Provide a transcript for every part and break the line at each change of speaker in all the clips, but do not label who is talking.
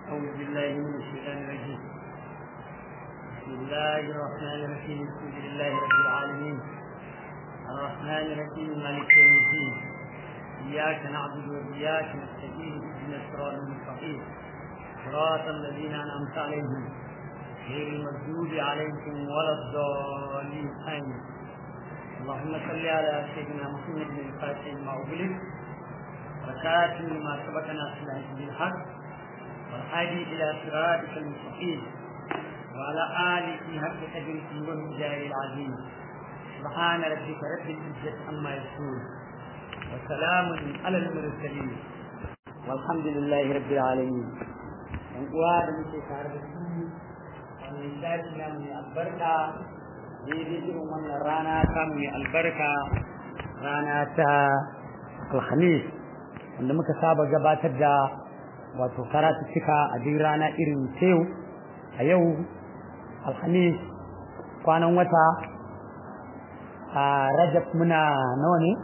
أعوذ بالله من الشيطان الرجيم. بسم الله الرحمن الرحيم. الحمد لله رب العالمين الرحمن الرحيم مالك يوم الدين. إياك نعبد وإياك نستعين اهدنا الصراط المستقيم صراط الذين أنعمت عليهم غير المغضوب عليهم ولا الضالين آمين. اللهم صل على سيدنا محمد بن الفاتح لما أغلق وكاتم لما سبق ناصر بالحق والهادي إلى صراطك المستقيم وعلى آله حق قدره والمجاهد العظيم. سبحان ربك رب العزة عما يصفون وسلام على المرسلين والحمد لله رب العالمين. وأنقوار من شيخار بسم الله من البركة يذكر من رانا كم البركة رانا تا الخميس عندما كسب جبات الدا wato karatuttuka a duk rana irin yau a yau alhamis kwanan wata a rajab muna nawa ne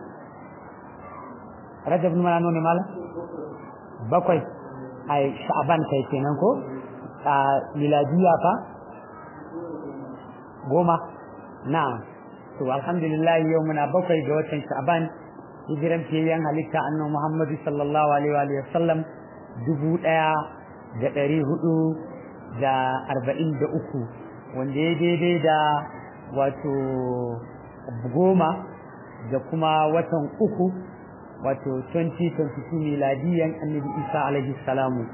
malam bakwai a sha'aban kai kenan ko a miladiya fa 10 na'am to alhamdulillah yau muna bakwai ga watan sha'aban hijiran fiyayyen halitta annabi Muhammad sallallahu alaihi wa sallam 1443 wanda ya daidai da wato 10 da kuma watan 3 wato 2022 miladiyan annabi Isa alaihi salamu.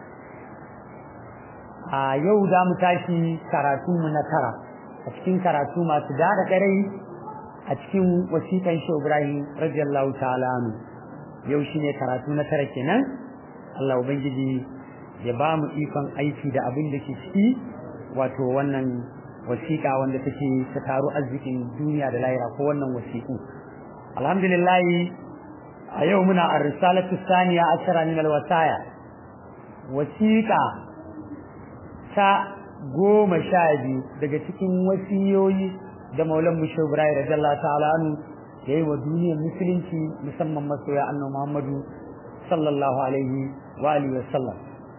A yau za mu tashi karatunmu na tara a cikin karatu masu dada karai a cikin wasiƙan Shehu Ibrahim radiyallahu ta'ala anhu. Yau shine karatu na tara kenan. Allah Ubangiji ya ba mu ikon aiki da abin da ke ciki wato wannan wasiƙa wanda take ta taro arzikin duniya da lahira ko wannan wasiƙu. Alhamdulillah a yau muna a risalatu saniya ashara min alwasaya wasiƙa ta 12 daga cikin wasiyoyi da Maulan mu Shehu Ibrahim radiyallahu ta'ala anhu yayi wa duniyar musulunci musamman masoya annabi Muhammadu sallallahu alaihi wa alihi wa sallam.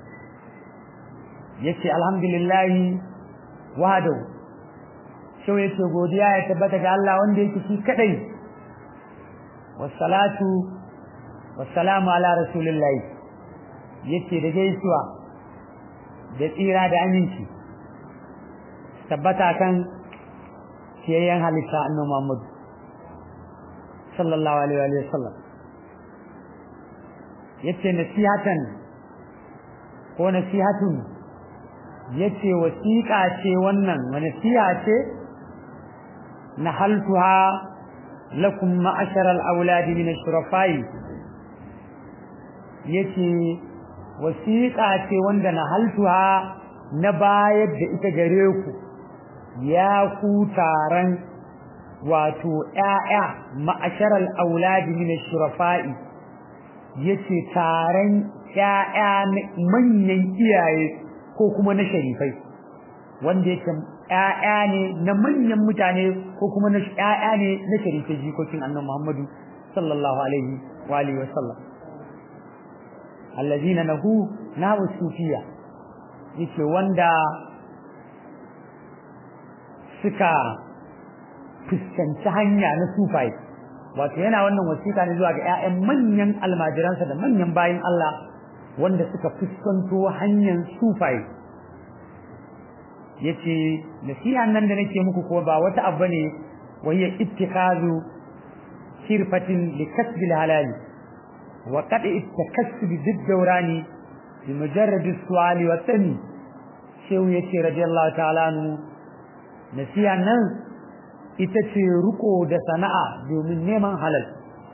Yace alhamdulillah wahdahu shau yace godiya ya tabbata ga Allah wanda yake shi kadai wassalatu wassalamu ala rasulillah yace da gaisuwa da tsira da aminci tabbata kan kiyayyen halitta annabi Muhammad sallallahu alaihi wa sallam. yace nasihatan ko nasihatun yace wasiqa ce wannan wani nasiha ce nahaltuha lakum ma'ashara al-awlad min ash-shurafai yace wasiqa ce wanda nahaltuha na bayar da ita gare ku ya ku taran wato ƴaƴa ma'ashara al-awlad min ash-shurafai yace taron ƴaƴa manyan iyaye ko kuma na sharifai wanda yake ƴaƴa ne na manyan mutane ko kuma na ƴaƴa ne na sharifai jikokin annabi Muhammadu sallallahu alaihi wa alihi wa sallam allazina nahu sufiya yace wanda suka fuskanci hanya na sufai wato yana wannan wasiƙa ne zuwa ga ƴaƴan manyan almajiransa da manyan bayin Allah wanda suka fuskanto hanyar sufai. Yace nasihan nan da nake muku ko ba wata abu ne wayya ittikazu shirfatin li kasbil halal wa qad ittakassu bi dawrani bi mujarrad as-su'ali wa tani. Shehu yace radiyallahu ta'ala anhu nasihan nan ita ce riko da sana'a domin neman halal.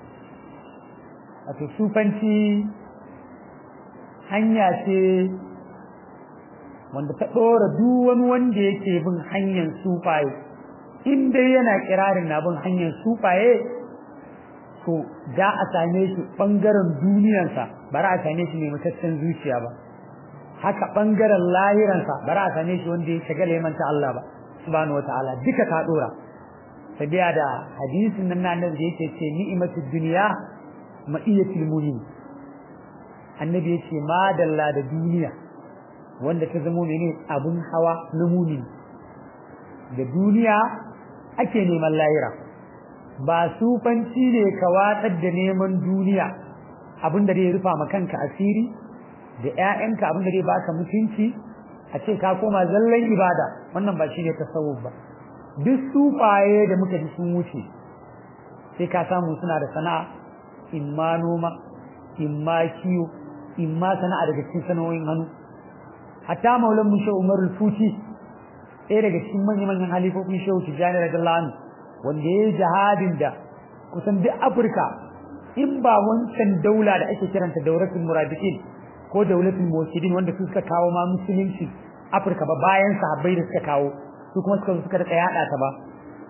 Wato sufanci hanya ce wanda ta ɗora duk wani wanda yake bin hanyar sufaye in dai yana kirarin na bin hanyar sufaye to da a same shi ɓangaren duniyarsa ba a same shi mai mataccen zuciya ba, haka ɓangaren lahiransa ba a same shi wanda ya shagala ya manta Allah ba subhanahu wa ta'ala duka ta ɗora. Sabiya da hadisin nan na annabi yake ce ni'matud dunya ma'iyatul mu'min, annabi yace madalla da duniya wanda ta zamo mene abun hawa na mumini da duniya ake neman lahira ba sufanci ne ka watsar da neman duniya abin da zai rufa maka kanka asiri da ƴaƴanka abin da zai baka mutunci a ce ka koma zallan ibada wannan ba shine tasawuf ba duk sufaye da muka ji sun wuce sai ka samu suna da sana'a imma noma imma kiyo imma sana'a daga cikin sana'o'in hannu hatta maulan mu shehu Umar al-Futi ɗaya daga cikin manyan halifofin shehu Tijjani radiyallahu anhu wanda ya yi jihadin da kusan duk Afirka in ba wancan daula da ake kiranta daulatul muradikin ko daulatul muwahhidin wanda su suka kawo ma musulunci Afirka ba bayan sahabbai da suka kawo su kuma suka rika yada ta ba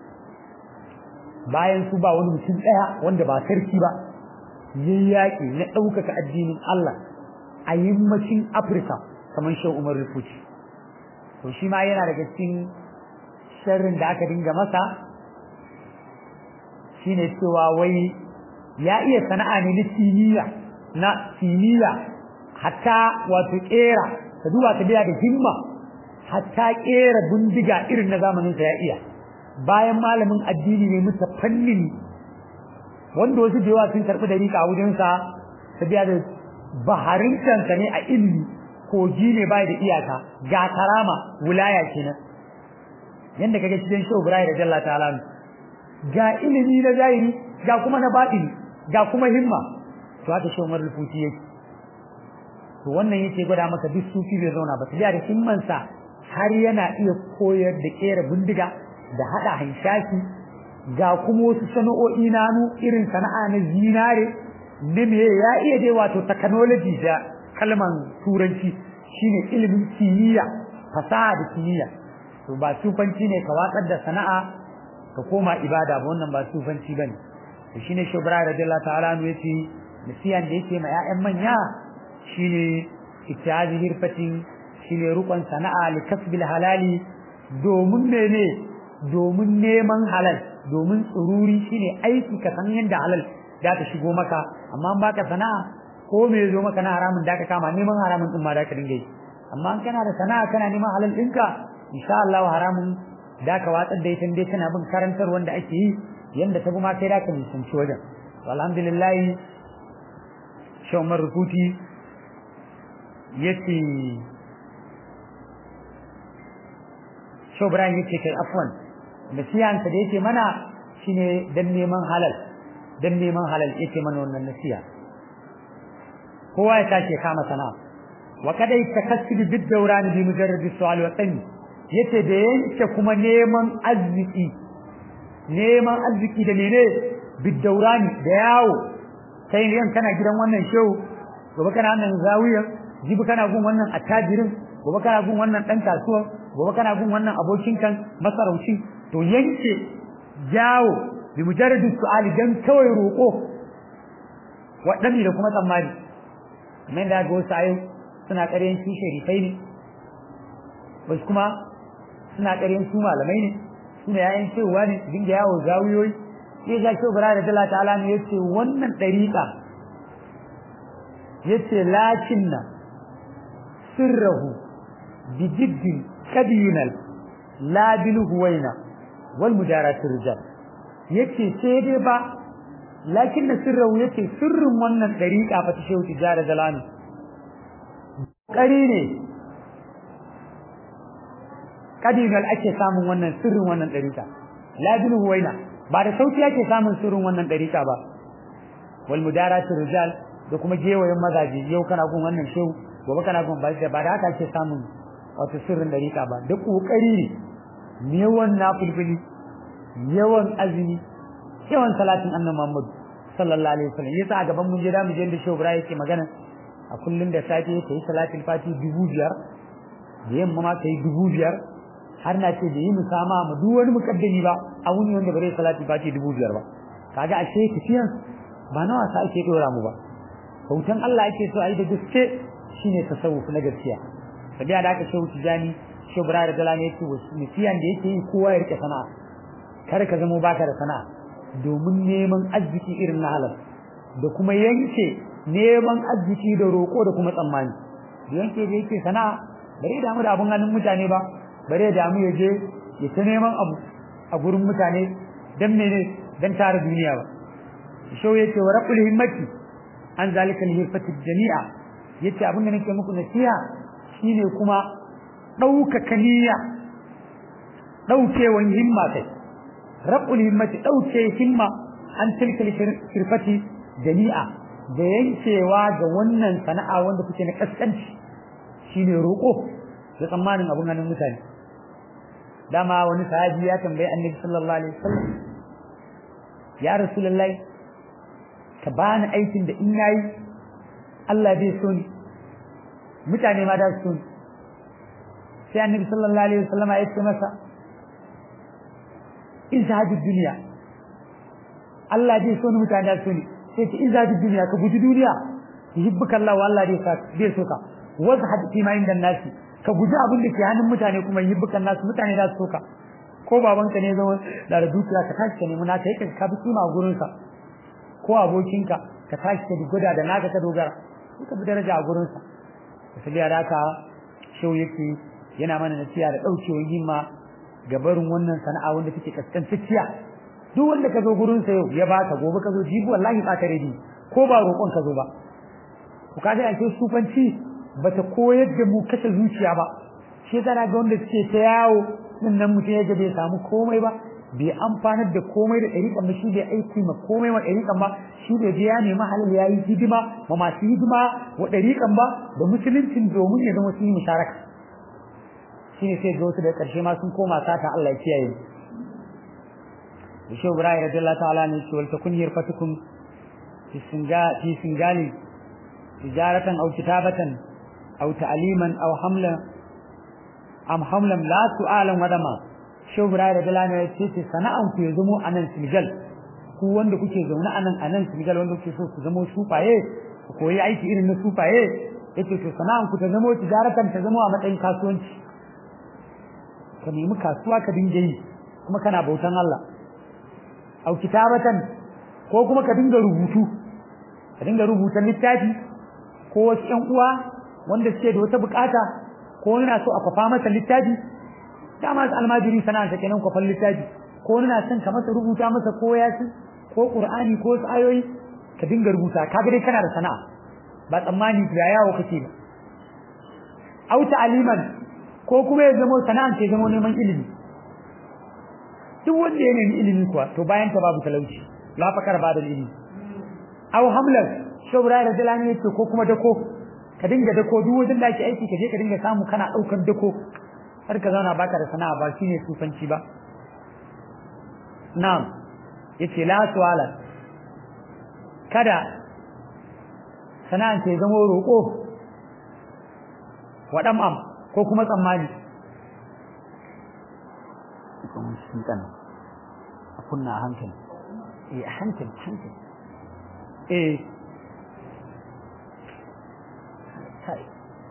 bayan su ba wani mutum daya wanda ba sarki ba yayyaki na ɗaukaka addinin Allah a yammacin Afirka kamar Shehu Umar Rufuci to shi ma yana daga cikin sharrin da aka dinga masa shine cewa wai ya iya sana'a ne na kimiyya hatta wato kera ka duba ka biya da himma hatta kera bindiga irin na zamanin sa ya iya bayan malamin addini ne mutafannin wanda wasu jewa sun karbi da rika wajen sa ta biya da baharin kansa ne a ilimi kogi ne bai da iyaka ga karama wilaya kenan yanda kage cikin Shehu Ibrahim radiyallahu ta'ala ga ilimi na zahiri ga kuma na batini ga kuma himma to haka Shehu Umar Rufuti yake to wannan yake gwada maka duk sufi bai zauna ba tafiya da himmansa har yana iya koyar da kera bindiga da hada hanshaki ga kuma wasu sana'o'i nanu irin sana'a na zinare ne me ya iya dai wato technology da kalman turanci shine ilimin kimiyya fasaha da kimiyya to ba sufanci ne ka watsar da sana'a ka koma ibada ba wannan ba sufanci bane to shine shubra radiyallahu ta'ala anhu yace nasiyan da yake ma ƴaƴan manya shine ittihadi hirfatin shine rukun sana'a li kasbil halali domin mene domin neman halal domin tsururi shine aiki ka san yanda halal da ta shigo maka amma baka sana'a ko me zo maka na haramun da ka kama neman haramun din ma da ka dinga yi amma in kana da sana'a kana neman halal dinka insha Allah haramun da ka watsar da ita dai kana bin karantar wanda ake yi yanda ta kuma kai da ka nisanci wajen alhamdulillah Shehu Umar Rufuti yace Shehu Ibrahim yace kai afwan nasiyan ta da yake mana shine dan neman halal yake mana wannan nasiya kowa ya tashi kama sana'a wa kada takassubi bid dawran bi mujarrad as-su'al wa tani yace da yanke kuma neman arziki da mene bid dawran da yawo kai yan kana gidan wannan shehu gobe kana nan zawiya jibi kana gun wannan attajirin gobe kana gun wannan dan kasuwa gobe kana gun wannan abokin kan masarauci to yanke jawo bi mujarrad as-su'al dan kawai roko wadani da kuma tsammani kamar da ga wasu ayo suna ƙaryan su sharifai ne wasu kuma suna ƙaryan su malamai ne suna yayin cewa ne dinga yawo zawiyoyi sai ga shi bara da Allah ta'ala ne yace wannan dariqa yace lakinna sirruhu bi jiddin kadinal la bil huwaina wal mujaratu rijal yace sai dai ba lakinna sirruhu yace sirrin wannan dariqa fa ta shehu tijara zalani kari ne kadinal ake samun wannan sirrin wannan dariqa la bil huwaina ba da sauki ake samun sirrin wannan dariqa ba wal mudaratu rijal da kuma gewayen mazaji yau kana gun wannan shehu gobe kana gun ba da haka ake samun wato sirrin dariqa ba da kokari ne yawan nafilfili yawan azumi yawan salatin annabi Muhammad sallallahu alaihi wasallam yasa a gaban mun je da mu je da shehu Ibrahim yake magana a kullun da safe yake yi salatin fati 5000 da yamma ma kai 5000 har na ce da yi musama mu duk wani mukaddami ba a wuni wanda bare salati fati 5000 ba kaga ashe tafiyan ba nawa sa ake dora mu ba bautan Allah ake so ayi da gaske shine tasawuf na gaskiya sabiya da aka shehu tijani shehu Ibrahim da lane yake wasu mutiyan da yake yi kowa ya rike sana'a kar ka zama baka da sana'a domin neman arziki irin na halal da kuma yanke neman arziki da roko da kuma tsammani yanke da yake sana'a
bare da mu da abun hannun mutane ba bare da mu yaje ya ta neman abu a gurin mutane dan mene dan tare duniya ba shau yace wa rabbul himmati an zalika al-hirfati jami'a yace abin da nake muku nasiha shine kuma ɗaukaka niyya ɗaukewan himma kai rabbul himmati ɗauke himma an tilka al-hirfati jami'a da yankewa ga wannan sana'a wanda kuke na kaskanci shine roƙo da tsammanin abun hannun mutane dama wani sahabi ya tambayi annabi sallallahu alaihi wasallam ya rasulullahi ka bani aikin da in yayi Allah bai so ni mutane ma da su so ni sai annabi sallallahu alaihi wasallam ya ce masa in zahadu duniya Allah bai so ni mutane da so ni sai ce in zahadu duniya ka guji duniya yuhibbuka Allah wa Allah bai so ka wazhad fi ma inda nasi ka guji abin da ke hannun mutane kuma yuhibbuka nasu mutane da so ka ko babanka ne zo da dukiya ka tashi ka nemi naka yake ka bi kima a gurin sa ko abokinka ka tashi ka guda da naka ka dogara ka bi daraja a gurin sa sai da haka shau yake yana mana nasiha da daukewar himma ga barin wannan sana'a wanda take kaskantacciya duk wanda ka zo gurin sa yau ya baka gobe ka zo jibi wallahi ba ka redi ko ba roƙon ka zo ba ku kaga ake sufanci bata koyar da mu kashe zuciya ba shi yasa ga wanda suke ta yawo nan mutum ya bai samu komai ba bai amfanar da komai da ɗariƙan ba shi bai aiki ma komai wa ɗariƙan ba shi bai je ya nemi halal ya yi hidima ma masu hidima wa ɗariƙan ba da musuluncin domin ya zama sun yi musharaka shi ne sai ga wasu da ƙarshe ma sun koma sata Allah ya kiyaye da shehu Ibrahim radiyallahu ta'ala ne ce wal takun yarfatukum fi singali tijaratan aw kitabatan aw ta'liman aw hamlan la su'alan wadama shobra da dalana yace sana'an ku ya zamo anan Senegal ku wanda kuke zaune anan Senegal wanda kuke so ku zamo sufaye ku koyi aiki irin na sufaye yace to sana'an ku ta zamo tijaratan ta zamo a matsayin kasuwanci ka nemi kasuwa ka dinga yi kuma kana bautan Allah au kitabatan ko kuma ka dinga rubuta littafi ko wasu ƴan uwa wanda suke da wata bukata ko yana so a kwafa masa littafi dama almajiri sana'a ta kenan kwafan littafi ko yana son ka masa rubuta masa ko yasin ko qur'ani ko wasu ayoyi ka dinga rubuta kaga dai kana da sana'a ba tsammani da yawo kake ba au ta'aliman ko kuma ya zama sana'an ce zama neman ilimi duk wanda ya nemi ilimi kuwa to bayan ta babu talauci la fakar ba da ilimi au hamlan shobra da dalani yake ko kuma dako ka dinga dako duk wajen da ake aiki ka je ka dinga samu kana daukar dako har ka zauna baka da sana'a ba shine sufanci ba na'am yace la suwala kada sana'an ce zama roko wadam am ko kuma tsammani kuma shi kana a kunna hankali hankali sai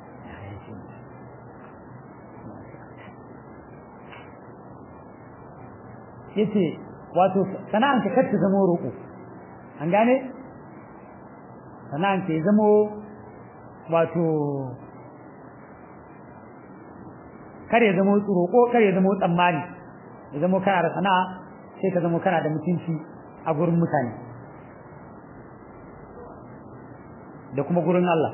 yace wato sana'an ka kace zamo roko an gane sana'an ka zamo wato kare zamo roko kare zamo tsammani ya zamo kana da sana'a sai ka zamo kana da mutunci a gurin mutane da kuma gurin Allah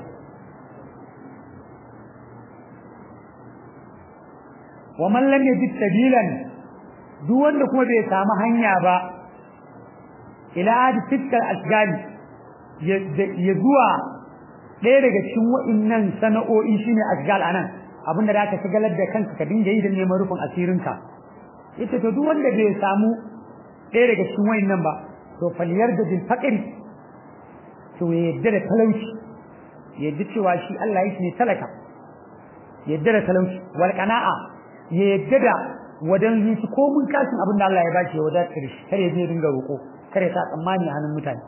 wa man lam yajid sabilan duk wanda kuma bai samu hanya ba ila adi fitkal asgali ya zuwa ɗaya daga cikin wa'innan sana'o'i shine asgal anan abinda da aka shagalar da kanka ka dinga yi da neman rufin asirinka yace to duk wanda bai samu ɗaya daga cikin wa'innan ba to faliyar da bil faqri to ya yadda da talauci ya yadda cewa shi Allah yake ne talaka ya yadda da talauci wal qana'a ya yadda da wadan zuci ko mun kashin abin da Allah ya bashi ya wadatar shi kar ya je dinga roko kar ya sa tsammani a hannun mutane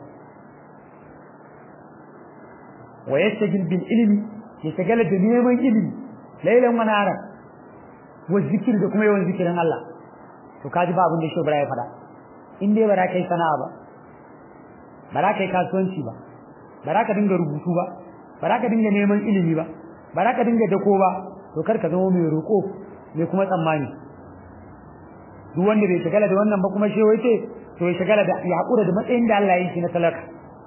wa yastajil bil ilmi ya tagala da neman ilimi lailan wa nara wa zikir da kuma yawan zikirin Allah to kaji ba abin da shi bara ya fada in dai bara kai sana'a ba bara kai kasuwanci ba bara ka dinga rubutu ba bara ka dinga neman ilimi ba bara ka dinga dako ba to kar ka zama mai roƙo mai kuma tsammani duk wanda bai shagala da wannan ba kuma shewa yace to ya shagala da ya hakura da matsayin da Allah ya yi shi na talaka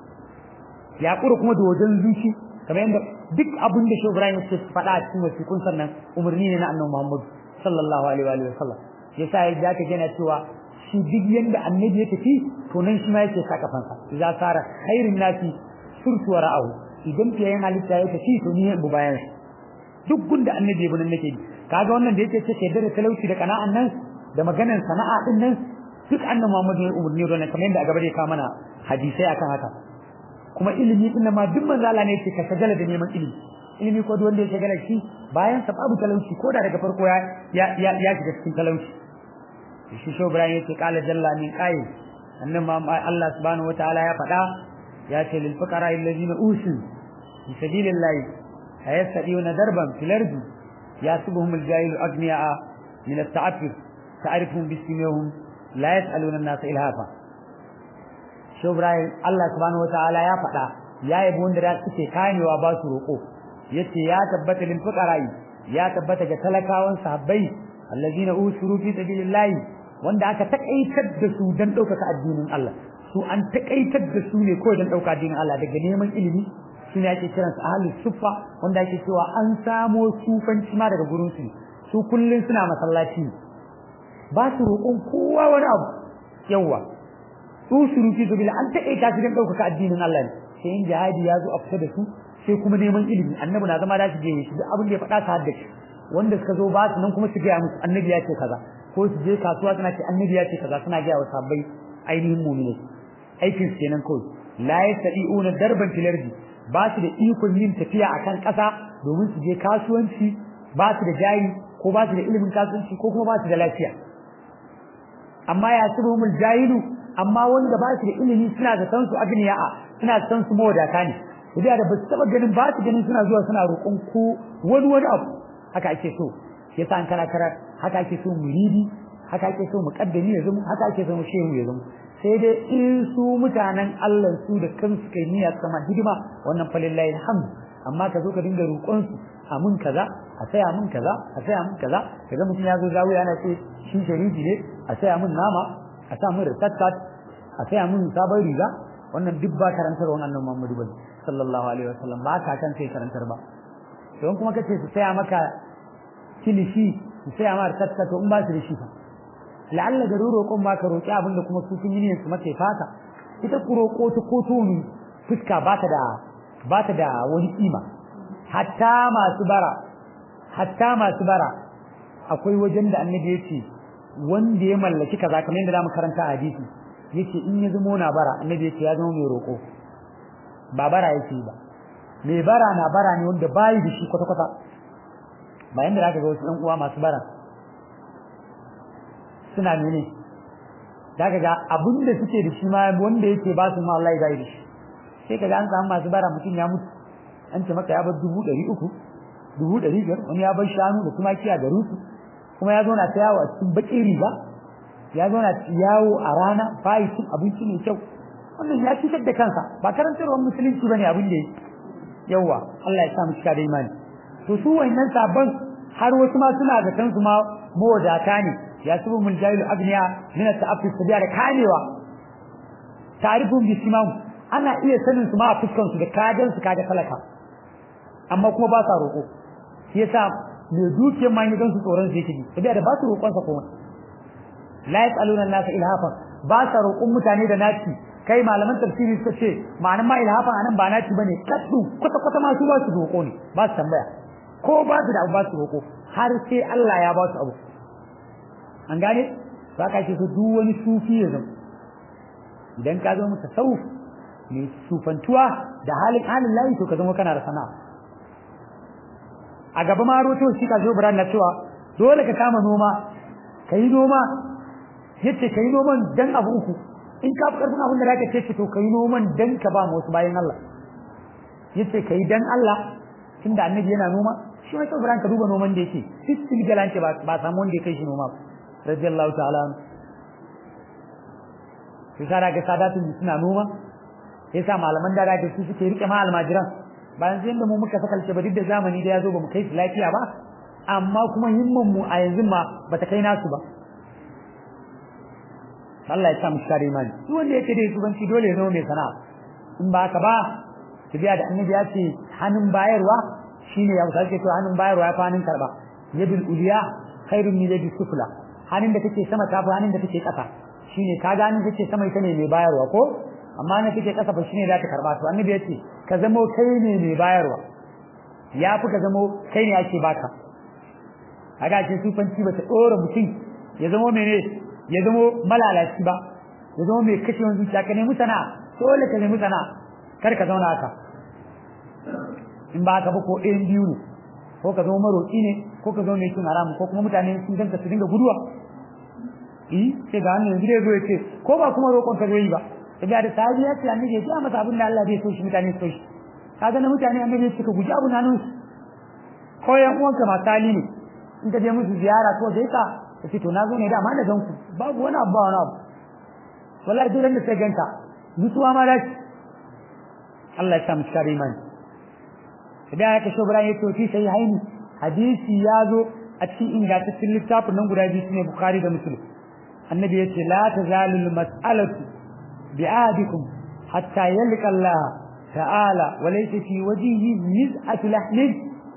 ya hakura kuma da wajen zuci kamar yadda duk abin da Shehu Ibrahim yake faɗa a cikin wasiƙun sannan umarni ne na Annabi Muhammad sallallahu alaihi wa sallam yasa ya zaka gina cewa shi duk yanda annabi ya tafi to nan shi ma yake saka fansa idza sara khairun nasi surtu wara'ahu idan fiye halitta ya tafi to ni bu bayan duk gunda annabi ibn nake kaga wannan da yake ce da talauci da kana'an nan da maganar sana'a din nan duk Annabi Muhammad ya umarni don kamar yadda a gaba da ya mana hadisai akan haka kuma ilimi din ma duk manzo Allah ne yake ka shagala da neman ilimi ko duk wanda ya shagala shi bayan sa babu talauci ko da daga farko ya shiga cikin talauci shi Shehu Ibrahim yake kala jalla min qail annabi Allah subhanahu wataala ya faɗa ya ce lil fuqara alladhina usu fi sabilillahi ayastadiuna darban fil ardi yasubuhum al-jahilu agniya min at-ta'affuf ta'rifuhum bisimihim la yas'aluna an-nasa ilhafa Shehu Ibrahim Allah subhanahu wataala ya faɗa ya yabo wanda da suke kanewa ba su roƙo yace ya tabbata lil fuqara ya tabbata ga talakawan sahabbai alladhina usuru fi sabilillahi wanda aka takaitar da su dan ɗaukaka addinin Allah su an takaitar da su ne kawai dan ɗauka addinin Allah daga neman ilimi shine ake kiransu ahlus suffa wanda ake cewa an samo sufanci ma daga gurin su kullun suna masallaci ba su roƙon kowa wani abu yawa su suruki su bila an takaita su dan ɗaukaka addinin Allah ne sai in jihadi ya zo a fita da su sai kuma neman ilimi annabi na zama da shi je shi duk abin da ya faɗa ta haddace wanda suka zo ba su nan kuma su ga musu annabi ya ce kaza ko su je kasuwa suna ce annabi ya ce kaza suna ga wa sabbai ainihin mu'mini aikin su kenan kawai la yastadi'una darban fil ardi ba su da ikon yin tafiya akan ƙasa domin su je kasuwanci ba su da jari ko ba su da ilimin kasuwanci ko kuma ba su da lafiya amma ya subumul jahilu amma wanda ba su da ilimi suna da san su agniya'a suna san su mawadata ne idan da ba su taba ganin ba su ganin suna zuwa suna roƙon ko wani abu haka ake so yasa an kana karar haka ake so muridi haka ake so muqaddami ya zama haka ake so shehu ya zama sai dai in su mutanen Allah su da kansu kai niyya sama hidima wannan falillahi alhamd amma ka zo ka dinga roƙon su a mun kaza a saya mun kaza a saya mun kaza kaga mutum ya zo zawo yana ce shi shariji ne a saya mun nama a sa mun ritattat a saya mun sabon riga wannan duk ba karantar wannan Muhammadu bane sallallahu alaihi wasallam ba ka kan sai karantar ba don kuma kace su saya maka kilishi su saya maka ritattat to in ba su da shi fa la'alla da roƙon ba ka roƙi abin da kuma su sun yi ne su mace fata ita ku roƙo ta ko to ni fuska ba ta da wani kima hatta masu bara akwai wajen da annabi yace wanda ya mallaki kaza kamar yadda zamu karanta a hadisi yace in ya zama na bara annabi yace ya zama mai roƙo ba bara yake ba mai bara na bara ne wanda bai da shi kwata kwata ba yanda zaka ga wasu ɗan uwa masu bara suna nune zaka ga abin da suke da shi ma wanda yake ba su ma Allah ya bai da shi sai kaga an samu masu bara mutum ya mutu an ce maka ya bar 300 500 wani ya bar shanu da kuma kiya da rusu kuma ya zo na tayawo a cikin bakin riga ya zo na yawo a rana bai cin abinci mai kyau wannan ya fitar da kansa ba karantarwar musulunci bane abin da yake yawa Allah ya sa mu cika da imani to su wannan sabon har wasu ma suna da kansu ma mawadata ne ya subu mun jahilu agniya min at-ta'affuf da kamewa tarifun bisimam ana iya sanin su ma a fuskan su da kajan su kaga talaka amma kuma ba sa roƙo shi yasa me duke ma ni su tsoron su yake saboda da ba su roƙon sa kuma la yasaluna an-nasa ilhafa ba sa roƙon mutane da naci kai malaman tafsiri suka ce ma'anar ma ilhafa anan ba naci bane kaddu kwata kwata ma su ba su roƙo ne ba su tambaya ko ba su da abu ba su roƙo har sai Allah ya ba su abu an gane ba ka ce duk wani sufi ya zama idan ka zo muka tasawuf mai sufantuwa da halin layi to ka zama kana da sana'a a gaba ma roto shi ka zo buran na cewa dole ka kama noma kai noma yace kai noman dan abu uku in ka karfin abin da zaka ce to kai noman dan ka ba mu wasu bayan Allah yace kai dan Allah tunda annabi yana noma shi ma buran ka duba noman da yake fitil galance ba samu wanda ya kai shi noma radiyallahu ta'ala sai sara ga sadatun suna noma yasa malaman da da su suke rike ma almajiran bayan sai da mu muka saka alce ba duk da zamani da yazo ba mu kai su lafiya ba amma kuma himman mu a yanzu ma bata kai nasu ba Allah ya sa mu share imani duk wanda yake da subanci dole ya zama mai sana'a in ba haka ba tabiya da annabi ya ce hannun bayarwa shine ya wuce to hannun bayarwa ya fa hannun karba yadul uliya khairun min yadis sufla hannun da take sama tafi hannun da take kasa shine kaga hannun da take sama ita ne mai bayarwa ko amma hannun da take kasa fa shine za ta karba to annabi ya ce ka zama kai ne mai bayarwa ya fi ka zama kai ne ake baka kaga ce sufanci ba ta dora mutum ya zama mene ya zama malalaci ba ya zama mai kashe wani zuciya ka nemi sana'a dole ka nemi sana'a kar ka zauna haka in ba ka ba ko ɗayan biyu ne ko ka zama maroƙi ne ko ka zama mai cin haramu ko kuma mutane sun ganka su dinga guduwa sai ga hannun yanzu zai zo ya ce ko ba kuma roƙon ka zai yi ba daga da sahabi ya ce annabi ya ji masa abin da Allah zai so shi mutane so shi kaga na mutane annabi suka guji abu nan ko yan uwanka masali ne in ka je musu ziyara ko dai ka ce to na zo ne da ma da ganku babu wani abu wallahi duk da sai ganka mutuwa ma da Allah ya sa mu shari man da yake shobran yato fi sai haini hadisi ya zo a cikin ingantaccen littafin nan guda biyu ne Bukhari da Muslim annabi yace la tazalu mas'alatu bi'adikum hatta yalqa Allah ta'ala wa laysa fi wajhihi miz'atu lahmin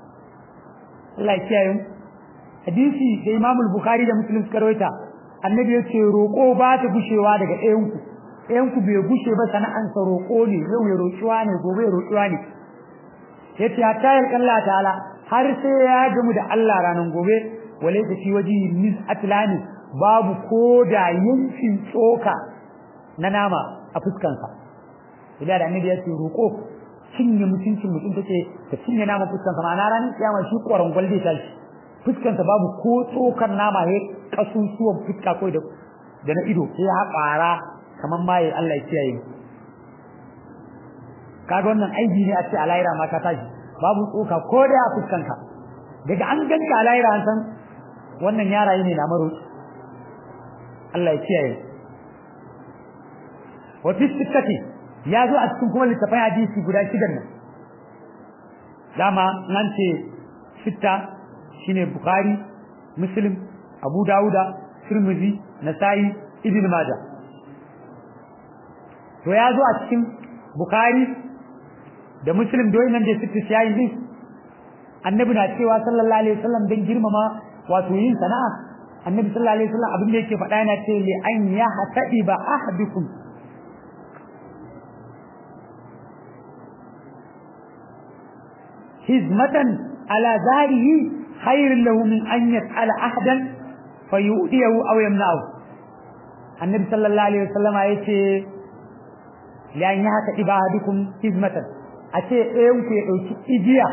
Allah ya hadisi da Imam Bukhari da Muslim suka rawaita annabi yace roko ba ta gushewa daga ɗayanku bai gushe ba sana'ansa roƙo ne yau ya roƙuwa ne gobe ya roƙuwa ne yace hatta yalqa Allah ta'ala har sai ya gamu da Allah ranan gobe walaysa fi waji min atlani babu koda yankin tsoka na nama a fuskansa idan da annabi yace roƙo cinye mutuncin mutum take ta cinye nama fuskansa ma'ana ranar kiyama shi ƙwaron gwalde ta shi fuskansa babu ko tsokar nama ya kasusuwan fuska ko da na ido sai ya ƙara kamar maye Allah ya kiyaye kaga wannan aibi ne a ce alaira ma ka tashi babu tsoka ko da a fuskanka daga an ganka alaira an san wannan yarayi ne na maro Allah ya kiyaye wa fi sittati ya zo a cikin kuma littafin hadisi guda shidan nan dama nan ce sitta shine Bukhari Muslim Abu Dawuda Tirmidhi Nasa'i Ibn Majah to ya zo a cikin Bukhari da Muslim doyin nan da suke shayi din annabi na cewa sallallahu alaihi wasallam dan girmama wato yin sana'a annabi sallallahu alaihi wasallam abin da yake faɗa yana ce li an yahtadiba ahadukum hizmatan ala zarihi khairun lahu min an yas'ala ahadan fayudiyahu aw yamna'u annabi sallallahu alaihi wasallam yace lan ya haka ibadukum hizmatan ace ɗayan ku ya dauki igiya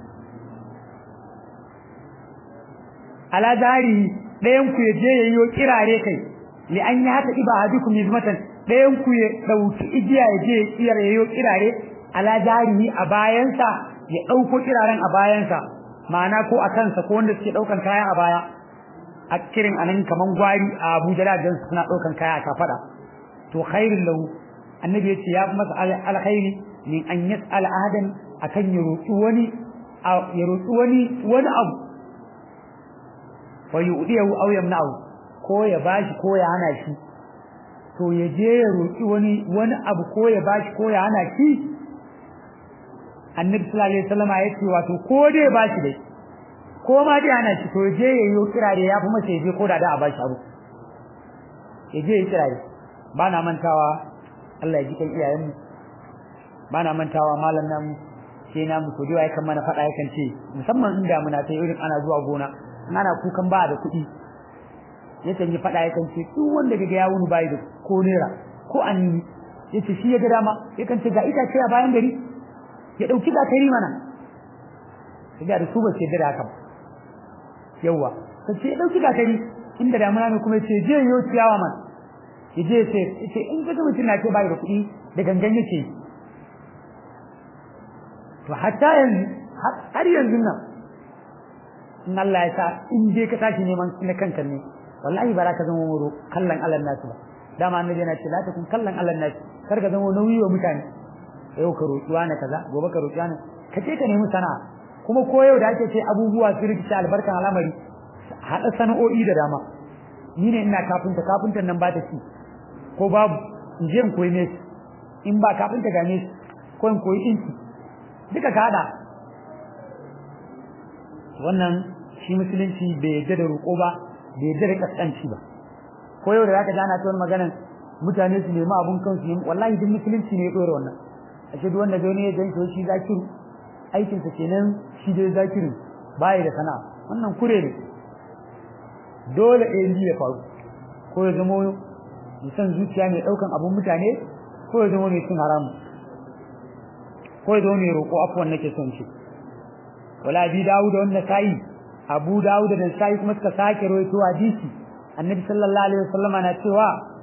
ala dari ɗayan ku ya je yayi kirare kai li an ya haka ibadukum hizmatan ɗayan ku ya dauki igiya ya je yayi kirare ala dari a bayansa ya dauko kiraren a bayansa ma'ana ko a kansa ko wanda suke daukan kaya a baya a kirin anan kaman gwari a Abuja da suna daukan kaya a kafada to khairul lahu annabi yace ya masa alkhairi min an yas'al ahadan akan ya roki wani wani abu fa yudiyahu aw yamna'u ko ya bashi ko ya hana shi to ya je ya roki wani abu ko ya bashi ko ya hana shi annabi sallallahu alaihi wasallam yace wato ko dai bashi dai ko ma dai hana shi to je ya yi kirare ya fi masa yaje ko da a bashi abu ya je ya kirare ba na mantawa Allah ya ji kan iyayenmu ba na mantawa malam nan sai na mu kodiwa yakan mana fada yakan ce musamman inda muna ta irin ana zuwa gona ana kukan ba da kuɗi yakan yi fada yakan ce duk wanda ga ya wuni bai da ko nera ko anni yace shi ya ga dama yakan ce ga itace a bayan gari ya dauki gatari mana sai da su ba ce da haka yawa sai ya dauki gatari inda damuna ne kuma yace je yo ciyawa man yaje sai yace in ga mutum na ce bai da kuɗi da gangan yake to hatta yanzu har yanzu nan in Allah ya sa in je ka tashi neman na kanka ne wallahi baraka zama wuro kallan Allah nasu ba dama annabi yana ce la takun kallan Allah nasu kar ka zama nauyi wa mutane yau ka roki wani kaza gobe ka roki wani ka ce ka nemi sana'a kuma ko yau da ake ce abubuwa su rikice albarkan al'amari hada sana'o'i da dama ni ne ina kafintan nan ba ta ci ko babu in je in koyi ne in ba kafinta gane ko in koyi inci duka ka hada wannan shi musulunci bai yadda da roƙo ba bai yadda da kaskanci ba ko yau da zaka ji ana ta wani maganan mutane su nemi abun kansu ne wallahi duk musulunci ne ya dora wannan ashe duk wanda zai ne ya ganke shi zakiru aikin sa kenan shi dai zakiru bai da sana'a wannan kure ne dole ɗayan biyu ya faru ko ya zama musan zuciya mai ɗaukan abun mutane ko ya zama mai cin haramu ko ya zama mai roƙo afuwan nake son shi wala bi Dawud da wannan sai Abu Dawud da sai kuma suka sake rawaito hadisi Annabi sallallahu alaihi wasallam na cewa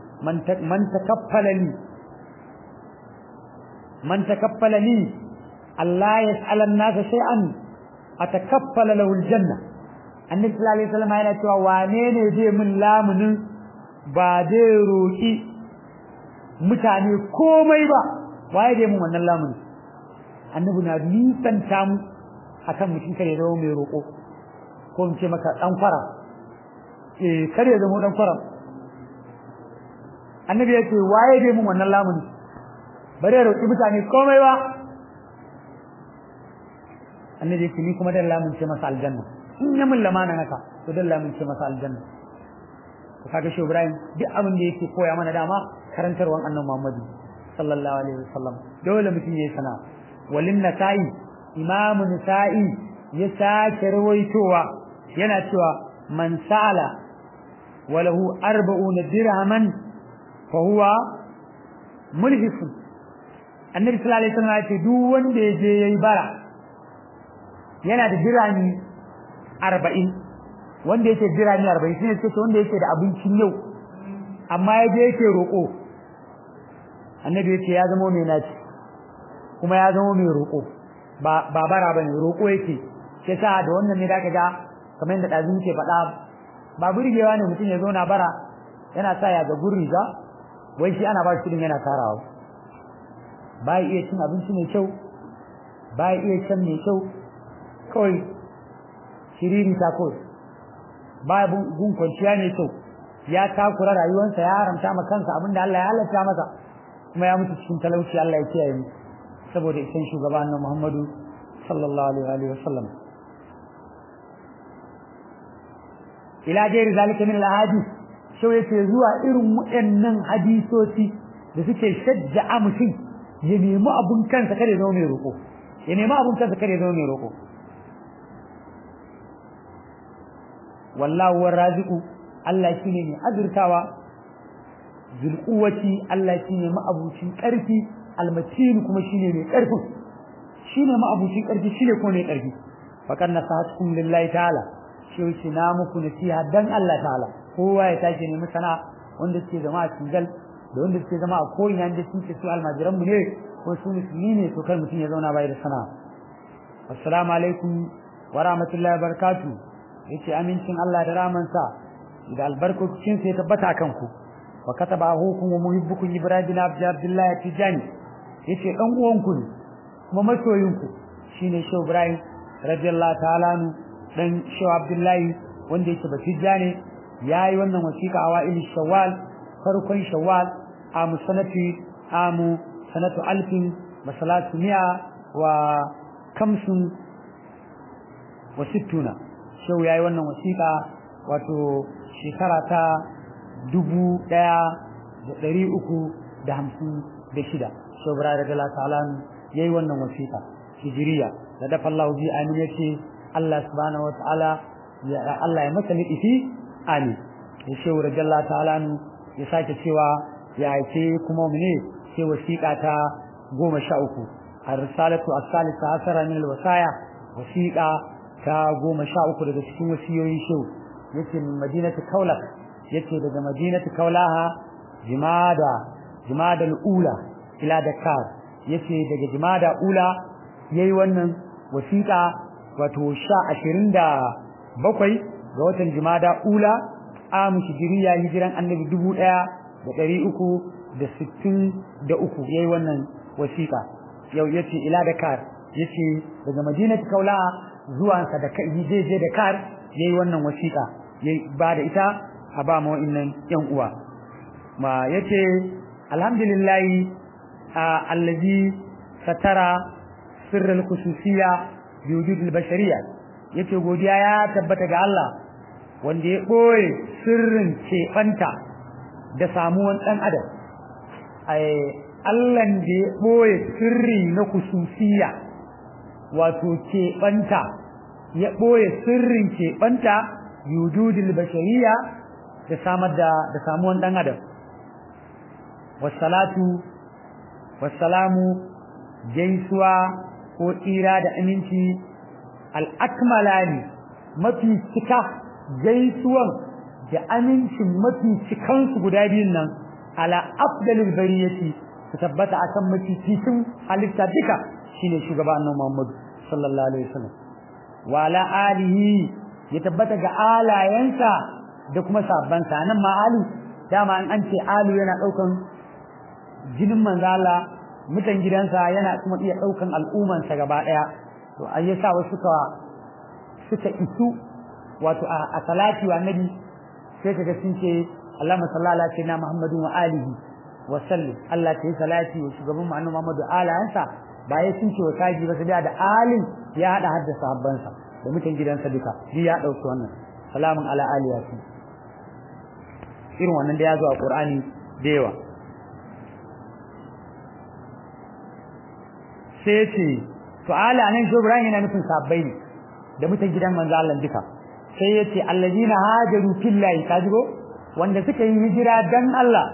man takaffala li Allah yas'al an-nas shay'an atakaffala lahu al-janna Annabi sallallahu alaihi wasallam yana cewa wane ne zai min lamunin ba zai roki mutane komai ba waye zai mun wannan lamunin Annabi na nisanta mu akan mutum kare zama mai roƙo ko mu ce maka dan fara kare zama dan fara Annabi ya ce waye dai mun wannan lamuni bare roƙi mutane komai ba Annabi ya ce ni kuma dan lamun ce masa aljanna in ya mun lamana haka to dan lamun ce masa aljanna to kaga shi Ibrahim duk abin da yake koya mana dama karantarwan Annabi Muhammad sallallahu alaihi wasallam dole mutum yayi sana'a walin nasai Imam Nasa'i ya sake rawaitowa yana cewa man sala walahu 40 dirhaman fa huwa mulhif Annabi sallallahu alaihi wasallam ya ce duk wanda ya je yayi bara yana da dirhami 40 wanda yake dirhami 40 shine ce wanda yake da abincin yau amma ya je yake roko Annabi ya ce ya zama mai naci kuma ya zama mai roko ba bara bane roko yake sai sa da wannan ne da kaga kamar yadda dazu ke faɗa ba burgewa ne mutum ya zo na bara yana sa ya ga gurriga wai shi ana ba shi kudin yana tarawa ba iya cin abinci mai kyau ba iya shan mai kyau kawai shiriri ta kawai ba gun kwanciya mai kyau ya takura rayuwarsa ya haramta ma kansa abinda Allah ya halatta masa kuma ya mutu cikin talauci Allah ya kiyaye mu saboda isan shugaba annabi Muhammadu sallallahu alaihi wa sallam ila gairi zalika min al-ahadith so yake zuwa irin waɗannan hadisoci da suke shajja'a mutum ya nemi abun kansa kare zama mai roƙo ya nemi abun kansa kare zama mai roƙo wallahu warraziqu Allah shine mai azurtawa zul quwwati Allah shine ma'abucin ƙarfi almatin kuma shine mai ƙarfi shine ma'abucin ƙarfi shine kuma mai ƙarfi fakan nasahatukum lillahi ta'ala shi na muku nasiha dan Allah ta'ala kowa ya tashi ne musana wanda suke zama a cingal da wanda suke zama a koyina da suke su almajiran mu ne ko su musulmi ne to kai mutum ya zauna bai da sana assalamu alaikum wa rahmatullahi wa barakatuh yace amincin Allah da ramansa da albarkocin sai tabbata kanku wa kataba hukum wa muhibbukum ibrahim abdullahi tijani yace dan uwanku ne kuma masoyinku shine Shehu Ibrahim radiyallahu ta'ala anhu dan Shehu Abdullahi wanda yake batijani yayi wannan wasiqa awail shawwal farkon shawwal amu sanatu alfin wa salatu mi'a wa kamsun wa sittuna Shehu yayi wannan wasiqa wato shekara ta 1356 Shehu Ibrahim radiyallahu ta'ala yayi wannan wasiqa hijriya da dafa Allah bi amin yace Allah subhanahu wa ta'ala ya Allah ya masa lifi amin Shehu radiyallahu ta'ala ya sake cewa ya aike kuma mu ne sai wasiqa ta 13 ar-risalatu as-salisa asara min al-wasaya wasiqa ta 13 daga cikin wasiyoyin Shehu yace madinatu kaulak yace daga madinatu kaulaha jimada al-ula ila dakar yace daga jimada ula yayi wannan wasiqa wato 27 ga watan jimada ula amu hijriya hijiran annabi 1363 yayi wannan wasiqa yau yace ila dakar yace daga madinatu kaulaha zuwansa da kai zai je da kar yayi wannan wasiƙa yayi ba da ita a ba mu wa'annan yan uwa ma yace alhamdulillah allazi satara sirrul khususiyya bi wujudil bashariyya yace godiya ya tabbata ga Allah wanda ya boye sirrin cefanta da samuwan dan adam Allah da ya boye sirri na khususiyya wato cefanta ya boye sirrin cefanta bi wujudil bashariyya da samuwan dan adam wassalatu wassalamu gaisuwa ko tsira da aminci al'akmalani mafi cika gaisuwan da amincin mafi cikansu guda biyun nan ala afdalil bariyati su tabbata akan mafi cikin halitta duka shine shugaba annabi Muhammad sallallahu alaihi wasallam wa ala alihi ya tabbata ga alayansa da kuma sabbansa nan ma alu dama an ce alu yana daukan jinin manzo Allah mutan gidansa yana kuma iya daukan al'umman sa gaba daya to ai yasa wasu suka isu wato a salati wa annabi sai kaga sun ce Allahumma salli ala sayyidina Muhammadin wa alihi wa sallim Allah ta yi salati wa shugaban annabi Muhammad alayansa ba ya sun ce wa kaji ba sai da alin ya hada hadda sahabbansa da mutan gidansa duka shi ya dauki wannan salamun ala aliyati irin wannan da ya zo a Qur'ani da yawa sai ce to ala nan shi Ibrahim yana nufin sabbai ne da mutan gidan manzo Allah duka sai yace allazina hajaru fillahi kajibo wanda suka yi hijira dan Allah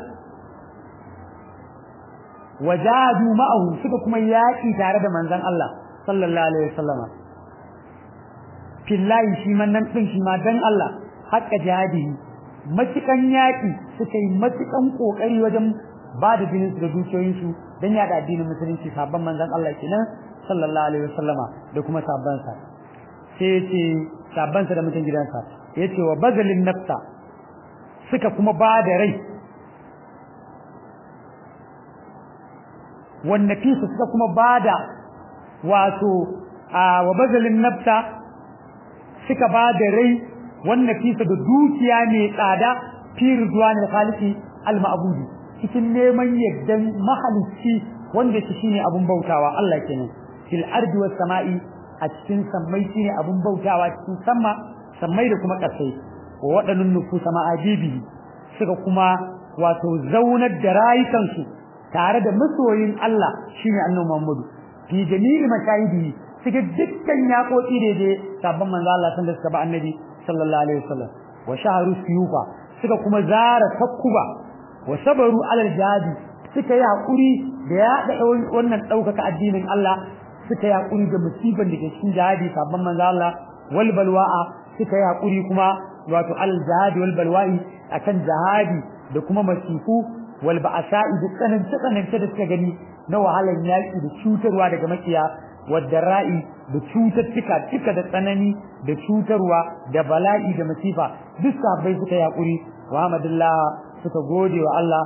wajadu ma'ahu suka kuma yaki tare da manzon Allah sallallahu alaihi wasallam fillahi shi man nan din shi ma dan Allah hakka jihadi matukan yaki suka yi matukan kokari wajen ba da jinin da dukiyoyin su dan yada addinin musulunci sabban manzon Allah kenan sallallahu alaihi wasallama da kuma sabban sa sai yace sabban sa da mutan gidansa yace wa bazalin nafsa suka kuma ba da rai wannan fisa suka kuma ba da wato wa bazalin nafsa suka ba da rai wannan fisa da dukiya ne tsada fi ridwanil khaliqi al-ma'budi cikin neman yaddan mahalicci wanda shi shine abun bautawa Allah kenan fil ardi was sama'i a cikin sammai shine abun bautawa cikin sama sammai da kuma kasai wadannan nufusa ma'ajibi suka kuma wato zaunar da rayukansu tare da masoyin Allah shine annabi Muhammad fi jami'i mashahidi cikin dukkan yaƙoƙi da je sabban manzo Allah san da suka ba annabi sallallahu alaihi wasallam wa shaharu suyufa suka kuma zara takkuba wa sabaru alal jadi suka yi hakuri da ya da wannan daukaka addinin Allah suka yi hakuri da musiban da ke cikin jihadi sabban manzo Allah wal balwa'a suka yi hakuri kuma wato al jihadi wal balwa'i akan jihadi da kuma masifu wal ba'sa'i da tsanance da suka gani na wahalan yaki da cutarwa daga makiya wadda ra'i da cututtuka da tsanani da cutarwa da bala'i da masifa duk sahabbai suka yi hakuri wa Ahmadullah suka gode wa Allah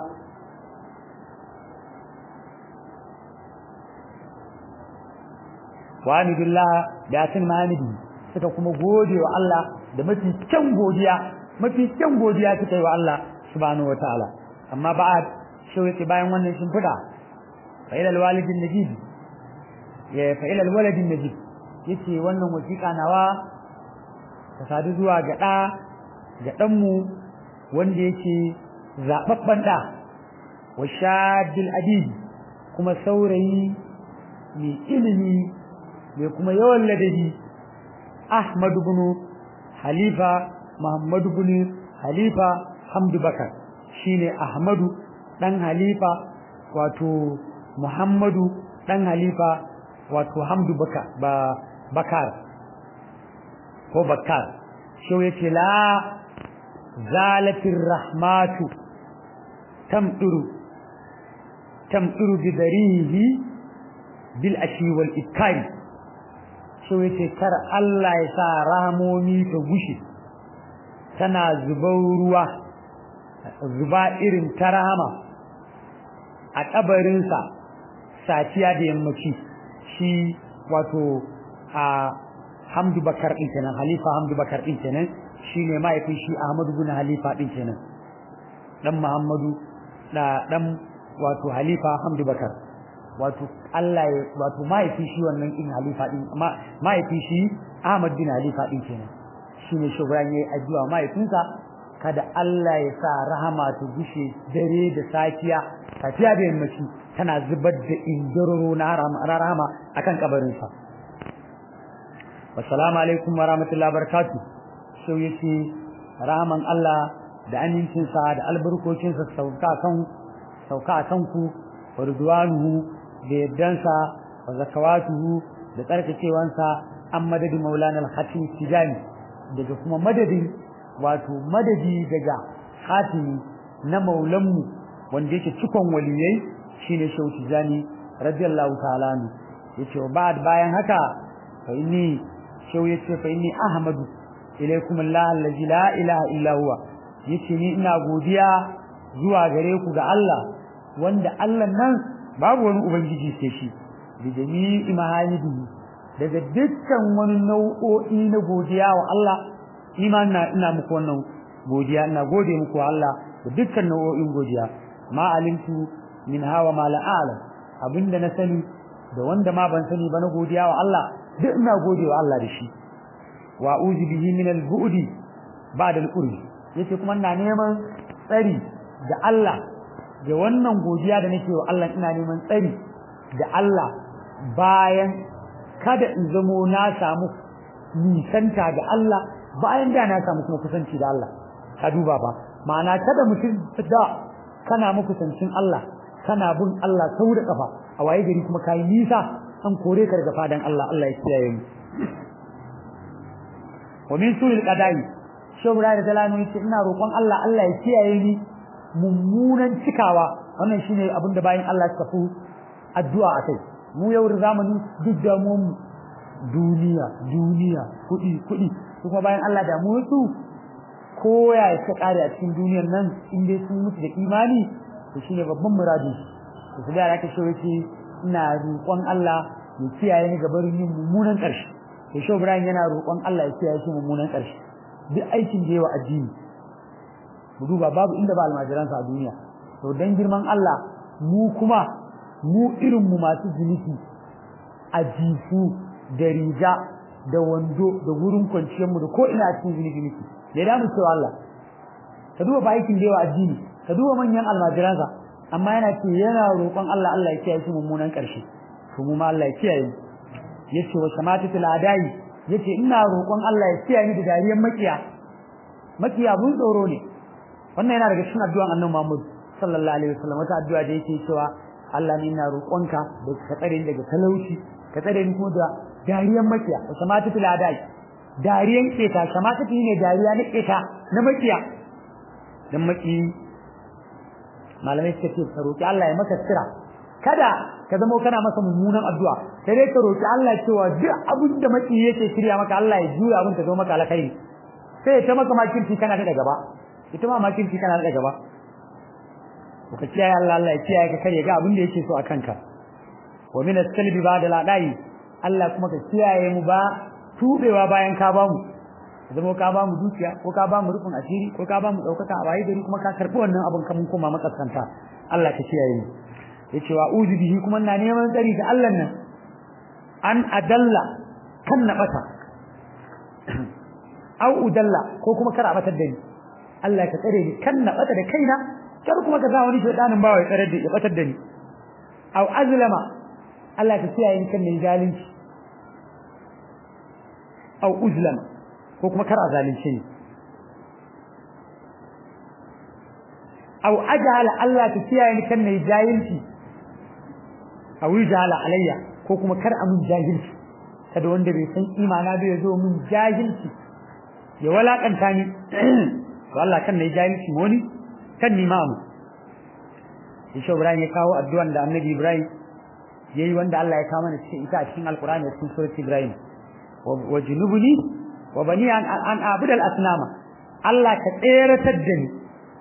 wa Ahmadullah da sun Muhammadi suka kuma gode wa Allah da mafi kyan godiya suka yi wa Allah subhanahu wataala amma ba'ad shi yake bayan wannan shimfida fa ila alwalidin najib ya fa ila alwaladin najib yace wannan wasiƙa nawa ta sadu zuwa ga dan mu wanda yake zababban da wa shadil adib kuma saurayi mai ilimi mai kuma yawan ladabi Ahmad ibn Halifa Muhammad ibn Halifa Hamdu Bakar shine Ahmadu dan Halifa wato Muhammadu dan Halifa wato Hamdu Bakar ko Bakar shi yake la zalatir rahmatu tamduru bidarihi bil ashi wal ikari shi yake kar Allah ya sa rahamomi ta gushi tana zuba irin tarahama a kabarinsa safiya da yammaci shi wato a Hamdu Bakar din kenan Halifa Hamdu Bakar din kenan shine mahaifin shi Ahmadu bin Halifa din kenan dan Muhammadu dan wato Halifa Hamdu Bakar wato Allah ya wato mahaifin shi wannan din Halifa din amma mahaifin shi Ahmad bin Halifa din kenan shine shugaban yayi addu'a mahaifinsa kada Allah ya sa rahama ta gushe dare da safiya da yammaci tana zubar da indororo na rahama akan kabarinsa. Assalamu alaikum wa rahmatullahi wa barakatuh. Sau yake rahaman Allah da amincinsa da albarkocinsa sauka kan ku wa ridwanuhu da yaddansa wa zakawatuhu da tsarkakewansa an madadi maulana al-hatim tijani daga kuma madadin wato madadi daga hatimi na maulanmu wanda yake cikon waliyai shine Shehu Tijani radiyallahu ta'ala anhu yace bayan haka fa inni Shehu yace fa inni ahmadu ilaykum Allah allazi la ilaha illa huwa yace ni ina godiya zuwa gare ku ga Allah wanda Allah nan babu wani ubangiji sai shi bi jami'i mahalihi daga dukkan wani nau'o'i na godiya wa Allah ina muku wannan godiya ina gode muku Allah da dukkan nau'o'in godiya ma alimtu min hawa ma la a'lam abinda na sani da wanda ma ban sani ba na godiya wa Allah duk ina godewa Allah da shi wa uzu bihi min al-bu'di ba'da al-qurbi yace kuma ina neman tsari da Allah da wannan godiya da nake wa Allah ina neman tsari da Allah bayan kada in zamo na samu nisanta ga Allah bayan da na samu kuma kusanci da Allah ka duba ba ma'ana kada mutum da kana mukusancin Allah kana bin Allah sau da kafa a waye gari kuma kai nisa an kore ka daga fadan Allah Allah ya kiyaye mu wa min sulil qada'i shawra da dalanu yace ina roƙon Allah Allah ya kiyaye ni mummunan cikawa wannan shine abin da bayan Allah suka fi addu'a akai mu yau zamani duk da mu duniya kuɗi kuma bayan Allah da mu su koya ya kare a cikin duniyar nan in dai sun mutu da imani to shine babban muradi to sai da aka shawo ce ina roƙon Allah ya kiyaye ni gaban yin mummunan ƙarshe to shi Ibrahim yana roƙon Allah ya kiyaye shi mummunan ƙarshe duk aikin da yawa addini mu duba babu inda ba almajiransa a duniya to dan girman Allah mu kuma mu irin mu masu zunubi a jifu da riga da wando da gurin kwanciyar mu da ko ina cikin zunubi miki da da mu cewa Allah ka duba ba aikin da yawa addini ka duba manyan almajiransa amma yana ce yana roƙon Allah Allah ya kiyaye shi mummunan ƙarshe to mu ma Allah ya kiyaye yace wa samatatul adai yace ina roƙon Allah ya kiyaye ni da dariyan makiya bun tsoro ne wannan yana daga cikin addu'an Annabi Muhammad sallallahu alaihi wasallam wata addu'a da yake cewa Allah ni ina roƙonka da ka tsare ni daga talauci ka tsare ni kuma da dariyan makiya wa samatatul adai dariyan keta samatati ne dariya na keta na makiya dan maki malamai suka ce ka roki Allah ya maka sira kada ka zama kana masa mummunan addu'a sai dai ka roki Allah cewa duk abin da maki yake shirya maka Allah ya juya abin ta zo maka alkhairi sai ta maka makirci kana da gaba ita ma makirci kana da gaba ko ka kiyaye Allah ya kiyaye ka kare ga abin da yake so a kanka wa min as-salbi ba'da al-ada'i Allah kuma ka kiyaye mu ba tubewa bayan ka ba mu zama ka ba mu dukiya ko ka ba mu rufin asiri ko ka ba mu daukaka a waye gari kuma ka karbi wannan abin ka mun koma makaskanta Allah ka kiyaye mu yace wa uzu bihi kuma ina neman tsari da Allah nan an adalla kan na bata au udalla ko kuma kar a batar da ni Allah ka tsare ni kan na bata da kaina kar kuma ka sa wani shedanin bawa ya tsare da ya batar da ni au azlama Allah ka kiyaye ni kan ne zalunci au uzlama ko kuma kar a zalunce ni au ajhala Allah ka kiyaye ni kan ne jahilci au yajhala alayya ko kuma kar a mun jahilci kada wanda bai san imana bai zo mun jahilci ya walakanta ni to Allah kan ne jahilci wani kan ni ma mu Isha Ibrahim ya kawo addu'an da Annabi Ibrahim yayi wanda Allah ya kawo mana cikin ita a cikin Al-Qur'ani a cikin surat Ibrahim wa junubuni wa bani an a'budu al-asnama Allah ka tseratar da ni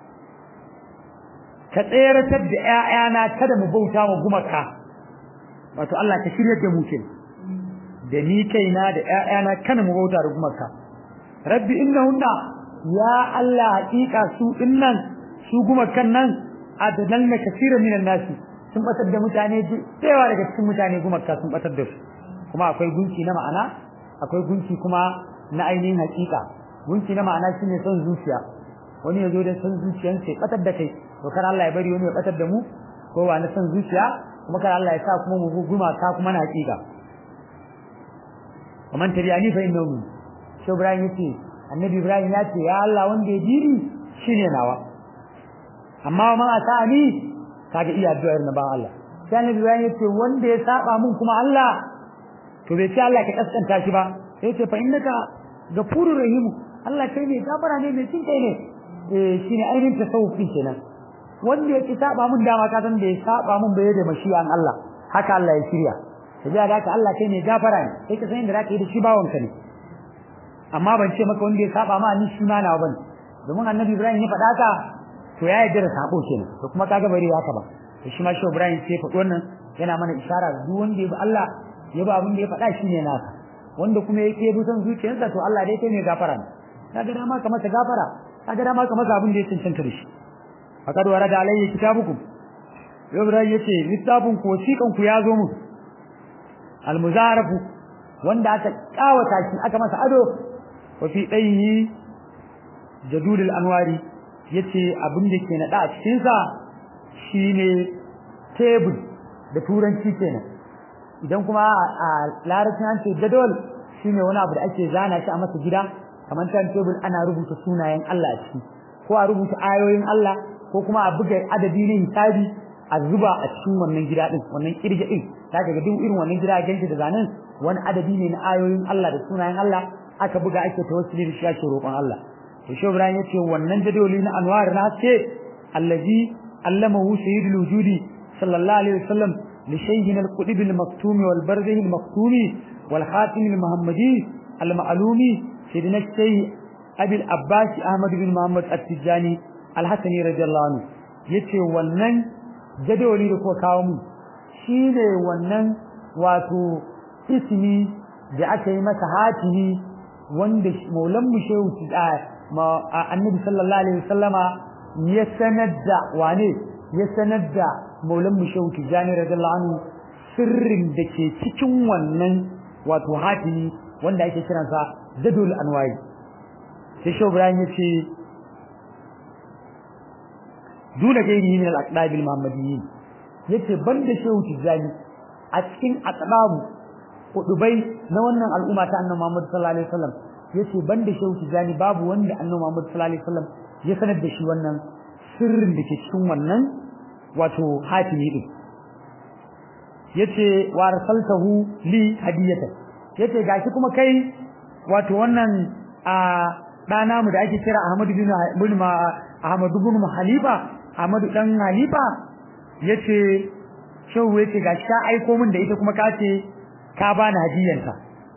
ka tseratar da ƴaƴana kada mu bauta wa gumaka wato Allah ka shiryar da mu kin da ni kaina da ƴaƴana kana mu bauta da gumaka rabbi innahunna ya Allah haƙiƙa su dinnan su gumakan nan adadalna kaseeran minan nasi sun batar da mutane da yawa daga cikin mutane gumaka sun batar da su kuma akwai gunki na ma'ana akwai gunki kuma na ainihin haƙiƙa gunki na ma'ana shine son zuciya wani yazo da son zuciyan sai batar da kai to kar Allah ya bari wani ya batar da mu ko wa na son zuciya kuma kar Allah ya sa kuma mu gumaka kuma na haƙiƙa kaman tariyani fa innahu shi Ibrahim yace annabi Ibrahim yace ya Allah wanda ya dini shine nawa amma ma atani kaga iya addu'ar na ba Allah sai annabi Ibrahim yace wanda ya saba mun kuma Allah to bai ce Allah ka kaskanta shi ba sai ce fa innaka gafurur rahim Allah kai ne gafara ne mai cin kai ne shine ainihin tasawuf din kenan wanda ya ki saba mun dama ka san da ya saba mun bai da mashiyan Allah haka Allah ya shirya sai da haka Allah kai ne gafara ne sai ka san inda zaka yi da shi bawon ka ne amma ban ce maka wanda ya saba ma ni shi ma nawa bane domin annabi Ibrahim ya faɗa ka to ya yarda da sabo kenan to kuma kaga bari haka ba to shi ma shi Ibrahim sai faɗi wannan yana mana isharar duk wanda ya bi Allah ya ba abin da ya faɗa shine naka wanda kuma ya ke dusan zuciyarsa to Allah dai kai ne gafara ne kaga dama ka masa gafara kaga dama ka masa abin da ya cancanta da shi faqad warada alayhi kitabukum Ibrahim yace littafin ku wasiqan ku ya zo mu al-muzarafu wanda aka kawata shi aka masa ado wa fi dayhi jadul al-anwari yace abin da ke nada a cikin sa shine table da turanci kenan idan kuma a larabcin an ce jadwal shine wani abu da ake zana shi a masa gida kamar tan table ana rubuta sunayen Allah a ciki ko a rubuta ayoyin Allah ko kuma a buga adadi ne hisabi a zuba a cikin wannan gida din wannan kirje din kaga ga duk irin wannan gida ganci da zanen wani adadi ne na ayoyin Allah da sunayen Allah aka buga ake tawassuli da shi ake roƙon Allah to shi Ibrahim yace wannan jadawali na anwar na ce allazi allamahu sayyidul wujudi sallallahu alaihi wasallam li shaykhina al-qutb al-maktum wal barzih al-maktum wal khatim al-muhammadi al-ma'lumi sayyidina shaykh abi al-abbas ahmad bin muhammad at-tijani al-hasani radiyallahu anhu yace wannan jadawali da ko kawo mu shine wannan wato ismi da aka yi masa hatimi wanda maulan mu shehu annabi sallallahu alaihi wasallama ya sanadda wane ya sanadda maulan mu shehu tijani radiyallahu anhu sirrin da ke cikin wannan wato hatimi wanda ake kiransa dadul anwai sai shehu Ibrahim yace dole gairi min al-aqdab al-muhammadiyyin yace banda shehu tijani a cikin aqdabu kudubai na wannan al'umma ta annabi Muhammad sallallahu alaihi wasallam yace banda shehu tijani babu wanda annabi Muhammad sallallahu alaihi wasallam ya sanar da shi wannan sirrin da ke cikin wannan wato hatimi din yace wa arsaltahu li hadiyatan yace gashi kuma kai wato wannan a dana mu da ake kira Ahmad bin Halifa Ahmad dan Halifa yace shehu yace gashi ka aiko min da ita kuma ka ce ka bani hadiyanta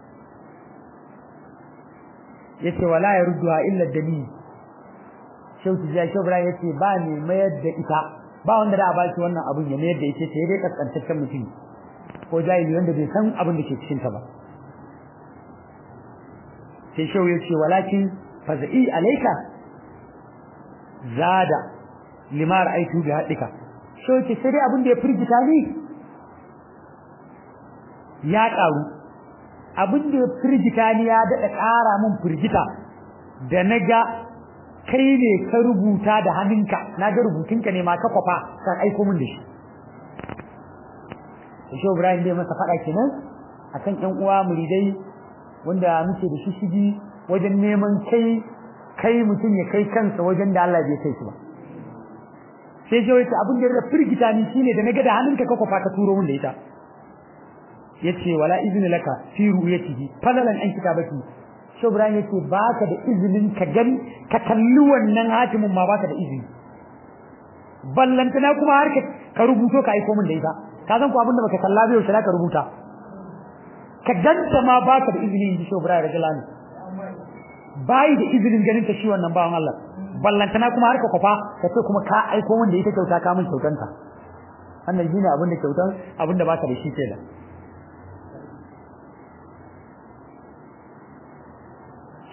yace wala yarudduha illa dalil shehu tijani shehu Ibrahim yace ba ni mayar da ita ba wanda da ba shi wannan abun ya mayar da ita sai dai kaskantaccen mutum ko jahili wanda bai san abin da ke cikin ta ba sai shehu yace walakin fazi alayka zada lima ra'aytu bi hadika shehu yace sai dai abin da ya firgita ni ya karu abin da ya firgita ni ya dada ƙara mun firgita da naga kai ne ka rubuta da hannunka naga rubutunka ne ma ka kwafa ka aiko mun da shi Shehu Ibrahim dai masa fada kenan akan ƴan uwa muridai wanda muke da shi shigi wajen neman kai mutum ya kai kansa wajen da Allah bai kai shi ba sai shehu yace abin da ya firgita ni shine da naga da hannunka ka kwafa ka turo mun da ita yace wala izini laka fi ru'yatihi fadalan an kitabati Shehu Ibrahim yace baka da izinin ka gani ka kalli wannan hatimin ma baka da izini ballantana kuma har ka rubuto ka aiko min da ita ka san ko abin da baka kalla bai yaushe ka rubuta ka ganta ma baka da izini in Shehu Ibrahim radiyallahu anhu bai da izinin ganin ta shi wannan bawan Allah ballantana kuma har ka kofa ka ce kuma ka aiko min da ita kyauta ka min kyautanta wannan shine abin da kyautan abin da baka da shi kenan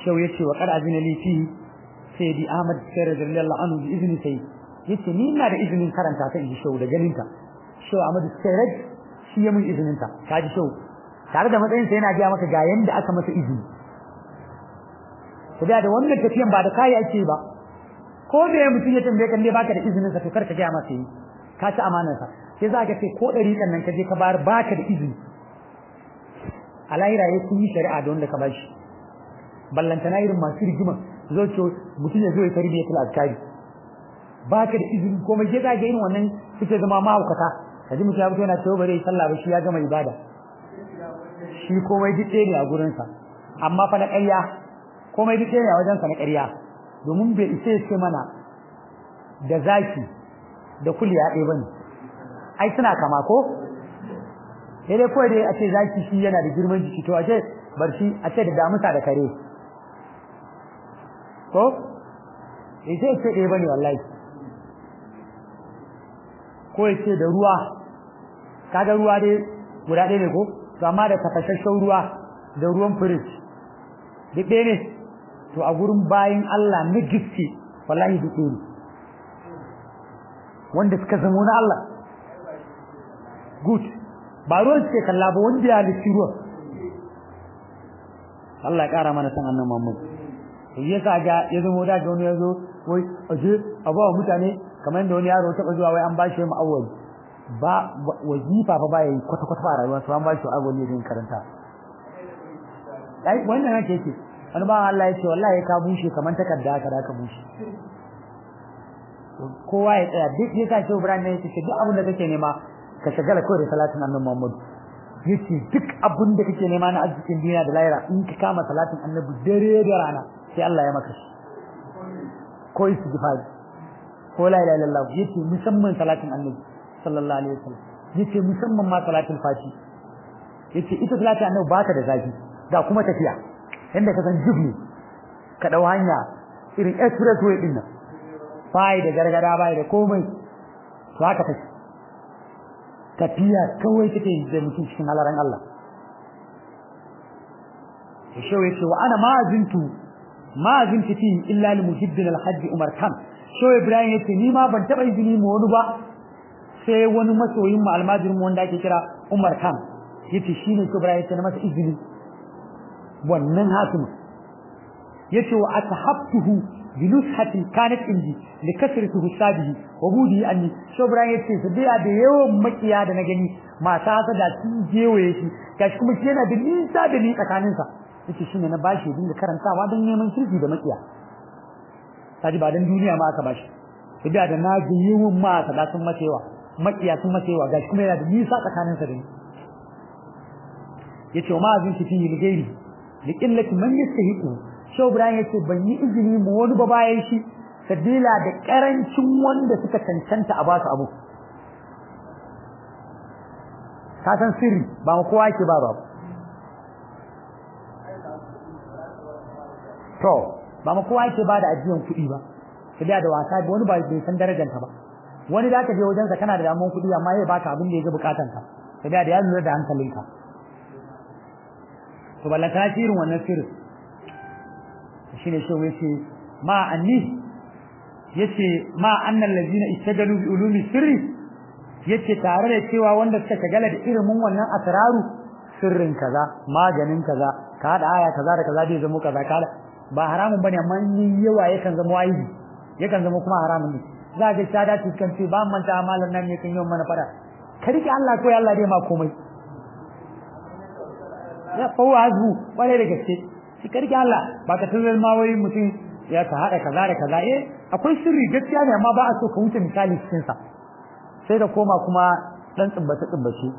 shau yace wa qad azina li fi sayyidi Ahmad Sirr radiyallahu anhu bi izni sai yace ni ina da izinin karanta ta inji shau da ganinta shau Ahmad Sirr shi ya mun izinin ta kaji shau tare da matsayin sa yana ga maka ga yanda aka masa izini saboda da wannan tafiyan ba da kai ake ba ko da mutum ya tambaye kan ne baka da izinin sa to kar ka ga masa yi ka ci amanar sa sai za ka ce ko dariƙan nan ka je ka bar baka da izini alaira ya yi shari'a da wanda ka bashi ballantana irin masu rigima zo ce mutum ya zo ya tarbiyatul azkari baka da izini komai je ka ga irin wannan suke zama mahaukata kaji mutum ya fito yana cewa bare sallah ba shi ya gama ibada shi komai duk ne a gurin sa amma fa na ƙarya komai duk ne a wajen sa na ƙarya domin bai isa ya ce mana da zaki da kuliya ɗaya bane ai suna kama ko sai dai kawai dai a ce zaki shi yana da girman jiki to a ce bar shi a ce da damusa da kare ko sai ce ɗaya bane wallahi ko ya ce da ruwa kaga ruwa dai guda ɗaya ne ko to amma da tafashashen ruwa da ruwan firij duk ɗaya ne to a gurin bayin Allah na giske wallahi duk ɗaya ne wanda suka zama na Allah good ba ruwan suke kalla ba wanda ya lissi ruwan Allah ya ƙara mana san annan Muhammad ya sa ga ya zama da wani ya zo wai aje a ba mutane kamar da wani yaro taɓa zuwa wai an ba shi ma'awwal ba wazifa fa ba yayi kwata kwata a rayuwa to an ba shi agwali din karanta ai wannan yake yake wani ba Allah ya ce wallahi ka bushe kamar takarda haka da ka bushe kowa ya tsaya duk yasa ce Ibrahim ne yake duk abin da kake nema ka shagala kawai da salatin annabi Muhammad yace duk abin da kake nema na arzikin duniya da lahira in ka kama salatin annabi dare da rana sai Allah ya maka shi ko istighfar ko la ilaha illallah yace musamman salatin annabi sallallahu alaihi wasallam yace musamman ma salatul fati yace ita salatin annabi ba ta da zafi ga kuma tafiya inda ka san jibni ka dau hanya irin expressway din nan bai da gargada bai da komai to haka take tafiya kawai take da mutum cikin halaran Allah shi yace wa ana ma azintu fi illa lil muhibbin al hajj Umar Khan shi Ibrahim yace ni ma ban taba izini mu wani ba sai wani masoyin mu almajirin mu wanda ake kira Umar Khan yace shine Ibrahim yace na masa izini wannan hakim yace wa atahabtuhu bi nushati kanat indi li kasrati husabihi wa budi anni shobran yace su da yawan makiya da na gani mata ta da sun jewaye shi gashi kuma shi yana da nisa da ni tsakanin sa yace shine na bashi dinga karantawa dan neman kirki da makiya kaji ba dan duniya ma aka bashi su da na ga yawan mata da sun matewa makiya sun matewa gashi kuma yana da nisa tsakanin sa da ni yace ma azin shi fi gairi liqillati man yastahiqu Shehu Ibrahim yace ban yi izini mu wani ba bayan shi sabila da karancin wanda suka cancanta a basu abu ka san sirri ba mu kowa yake ba to ba mu kowa yake ba da ajiyan kuɗi ba sabila da wasa wani ba bai san darajar ka ba wani da ka je wajen sa kana da damuwan kuɗi amma yayi baka abin da ya ga bukatan ka sabila da ya lura da hankalinka to ballan ka irin wannan sirri shine shi yace ma anni yace ma annal ladina istadalu bi ulumi sirri yace tare da cewa wanda suka shagala da ilimin wannan asraru sirrin kaza maganin kaza ka da aya kaza da kaza zai zama kaza kala ba haramun bane amma ni yawa yakan zama waibi yakan zama kuma haramun ne za ga sada cikin ce ba manta amalan nan ne kan yi mana fada ka rike Allah ko Allah dai ma komai ya fawazu wale da gaske shi karki Allah ba ka tunar ma wai mutum ya ka hada kaza da kaza akwai sirri gaskiya ne amma ba a so ka wuce misali cikin sa sai da koma kuma dan tsubbace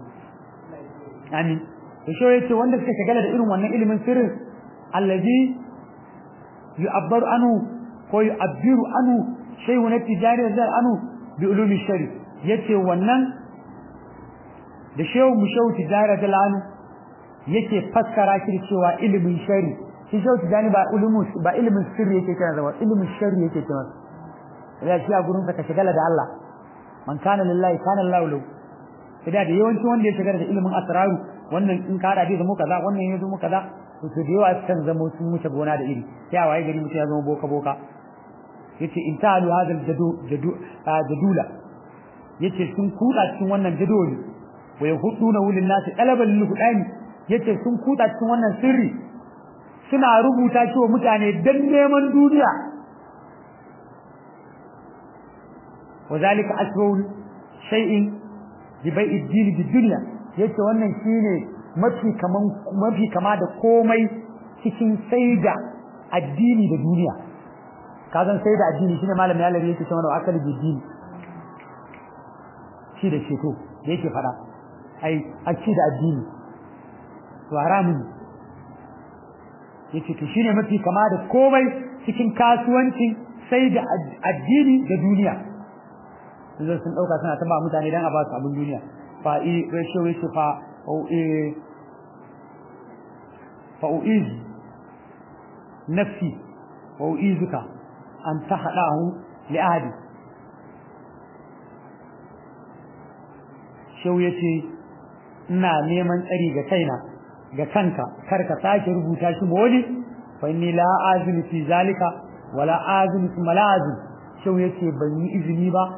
amin to shi yace wanda suka shagala da irin wannan ilimin sirrin allazi yu'abbaru anhu ko yu'abbiru anhu shay'un tijari zal anhu bi ulumi shari yace wannan da shehu tijari zal anhu yake fassara shi cewa ilimin shari shi shehu tijani ba ilimin sirri yake kira da ilimin shari yake kira ya shi a gurin ka shagala da Allah man kana lillahi kana Allahu lahu idan da yawanci wanda ya shagala da ilimin asraru wannan in ka hada zai zama kaza wannan ya zama kaza to da yawa kan zama sun wuce gona da iri sai waye gari mutum ya zama boka yace in ta'alu hadal jadula yace sun kuda cikin wannan jadoli wa yahuduna wulin nasi talaban lil hudani yace sun kuda cikin wannan sirri suna rubuta shi wa mutane dan neman duniya wazalika asrul shay'in bi bai'id din bi dunya yace wannan shine mafi kama da komai cikin saida addini da duniya kazan saida addini shine malami Allah yake cewa wa akali bi din shi da sheto yake fada ai akci da addini to haramun yake to shine mafi kama da komai cikin kasuwanci saida addini da duniya zai sun dauka suna ta ba mutane dan a ba su abin duniya fa ratio yake فأعيذ نفسي وأعيذك أن تخلعه لأهدي شو يتي ina neman tsari ga kaina ga kanka kar ka sake rubuta shi boli fa inni la azinu fi zalika wala azinu fi malazim shau yace ban yi izini ba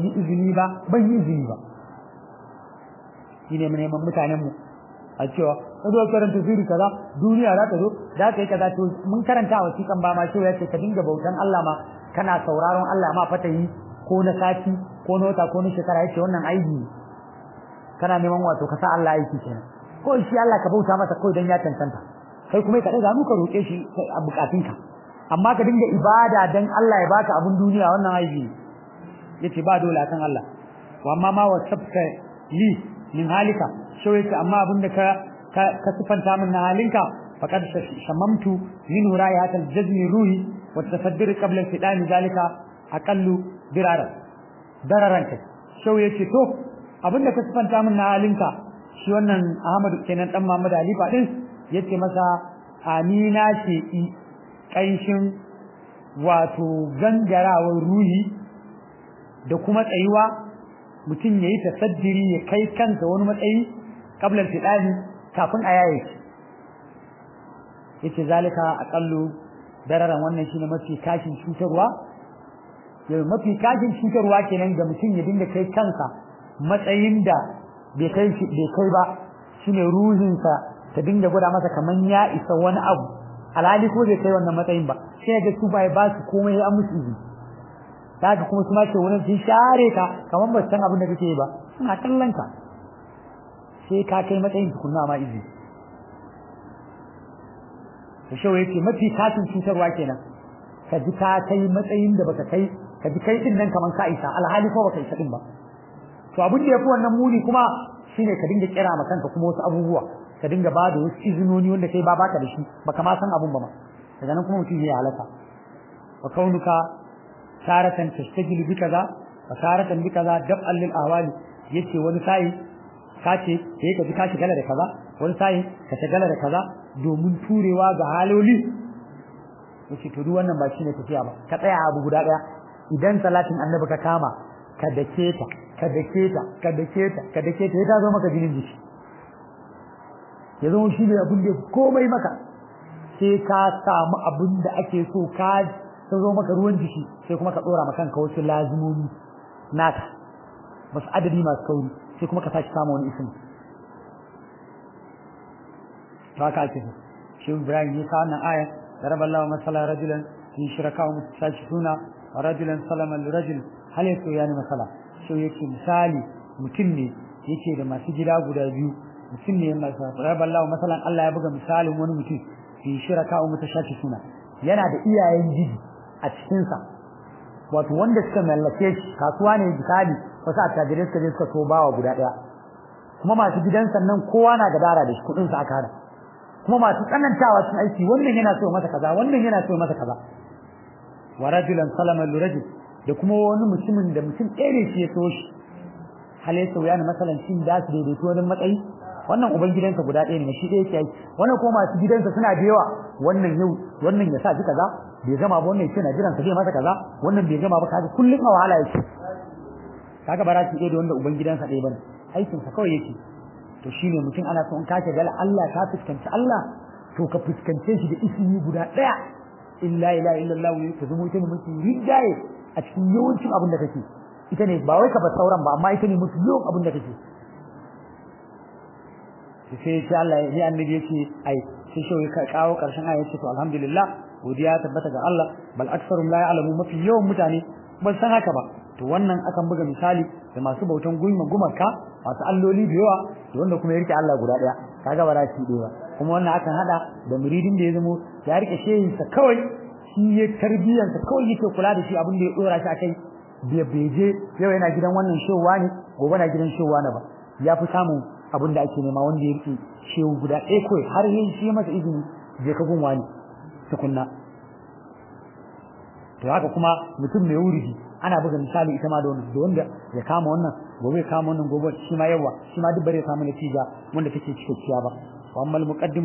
shine mun neman mutanen mu a cewa kazo karanta sirri kaza duniya za ta zo za ta yi kaza to mun karanta a wasiƙan ba ma shau yace ka dinga bautan Allah ma kana sauraron Allah ma fatayi ko na sati ko na wata ko na shekara yace wannan aibi kana neman wato ka sa Allah aiki kenan ko shi Allah ka bauta masa kai dan ya tantanta kai kuma ka daga mu ka roke shi a bukatunka amma ka dinga ibada dan Allah ya baka abun duniya wannan aibi yace ba dole akan Allah wa amma ma wasabka li min halika so yace amma abun da ka sifanta min na halinka faqad shamamtu min ra'ayat al-jazm ruhi wa tafaddur qabla al-fidan zalika aqallu dararan so yace to abinda ka sifanta min na halinka shi wannan Ahmad kenan dan Muhammad Ali fadin yace masa amina ce kanshin wato gangarawar ruhi da kuma tsayuwa mutum yayi tasaddiri ya kai kansa wani matsayi qabla al-fidani kafin a yaye yace zalika aqallu dararan wannan shine mafi kashin cutarwa yau mafi kashin cutarwa kenan ga mutum ya dinga kai kansa matsayin da bai kai ba shine ruhinsa ta dinga gwada masa kaman ya isa wani abu alhali ko bai kai wannan matsayin ba sai ga su bai ba su komai ya musu izini kaga kuma su ma ce wani sun share ka kaman ba san abin da kake yi ba suna kallon ka sai ka kai matsayin tukunna ma izini to shi yake mafi kashin cutarwa kenan ka ji ka kai matsayin da baka kai ka ji kai din nan kaman ka isa alhali ko baka isa din ba to abin da yafi wannan muni kuma shine ka dinga kira ma kanka kuma wasu abubuwa ka dinga ba da wasu izinoni wanda kai ba baka da shi baka ma san abun ba ma daga nan kuma mutum ya halaka wa kaunuka taratan tastajilu bi kaza wa taratan bi kaza dab'al lil ahwali yace wani sai kace sai ka ji ka shigala da kaza wani sai ka shigala da kaza domin turewa ga haloli yace to duk wannan ba shine tafiya ba ka tsaya abu guda daya idan salatin annabi ka kama ka dake ta ya zo maka jinin jiki ya zo shi ne abin da komai maka sai ka samu abin da ake so ka zo maka ruwan jiki sai kuma ka dora maka kanka wasu lazimomi naka bas adadi masu kauri sai kuma ka saki samu wani ismi to haka ake so shi Ibrahim ya kawo wannan aya daraballahu masala rajulan fi shiraka wa mutashifuna wa rajulan salama lirajul hal yaso yani masala so yake misali mutum ne yake da masu gida guda biyu mutum ne masa raballahu masalan Allah ya buga misalin wani mutum fi shiraka wa mutashafifuna yana da iyayen gidi a cikin sa wato wanda suka mallake shi kasuwa ne misali wasu attajirai suka je suka so bawa guda daya kuma masu gidan sannan kowa na gadara da shi kudin sa aka hada kuma masu tsanantawa cikin aiki wannan yana so masa kaza wannan yana so masa kaza wa rajulan salama lirajul da kuma wani mutumin da mutum ɗaya shi ya so shi halaye sauya ne masalan shin da su daidaito wajen matsayi wannan uban gidansa guda ɗaya ne shi ɗaya yake aiki wannan kuma masu gidansa suna da yawa wannan yau wannan ya sa shi kaza bai gama ba wannan yake na jiran sa zai masa kaza wannan bai gama ba kaga kullun a wahala yake kaga ba za ki ɗaya da wanda uban gidansa ɗaya bane aikin sa kawai yake to shine mutum ana so in ka ce ga Allah ka fuskanci Allah to to ka fuskance shi da ismi guda daya illa ilaha illallah ta zama ita ne mutum rijaye a cikin yawancin abin da kake ita ne ba wai ka ba sauran ba amma ita ne mutum yawan abin da kake sai sai Allah ya annabi yake ai sai shi ka kawo karshen aya ce to alhamdulillah godiya tabbata ga Allah bal aktsarum la ya'lamu mafi yawan mutane ban san haka ba to wannan akan buga misali da masu bautan gumaka masu alloli da yawa da wanda kuma ya rike Allah guda daya kaga ba rashi ba kuma wannan akan hada da muridin da ya zamo ya rike shehin sa kawai shi ya tarbiyyar sa kawai yake kula da shi abin da ya dora shi akai bai beje yau yana gidan wannan shewa ne gobe na gidan shewa ne ba ya fi samun abin da ake nema wanda ya rike shehu guda ɗaya kawai har yin shi masa izini je ka gunwa ne tukunna to haka kuma mutum mai wuridi ana buga misali ita ma da wanda ya kama wannan gobe ya kama wannan gobe shi ma yawa shi ma duk bare samu natija wanda take cikakkiya ba wa ammal muqaddim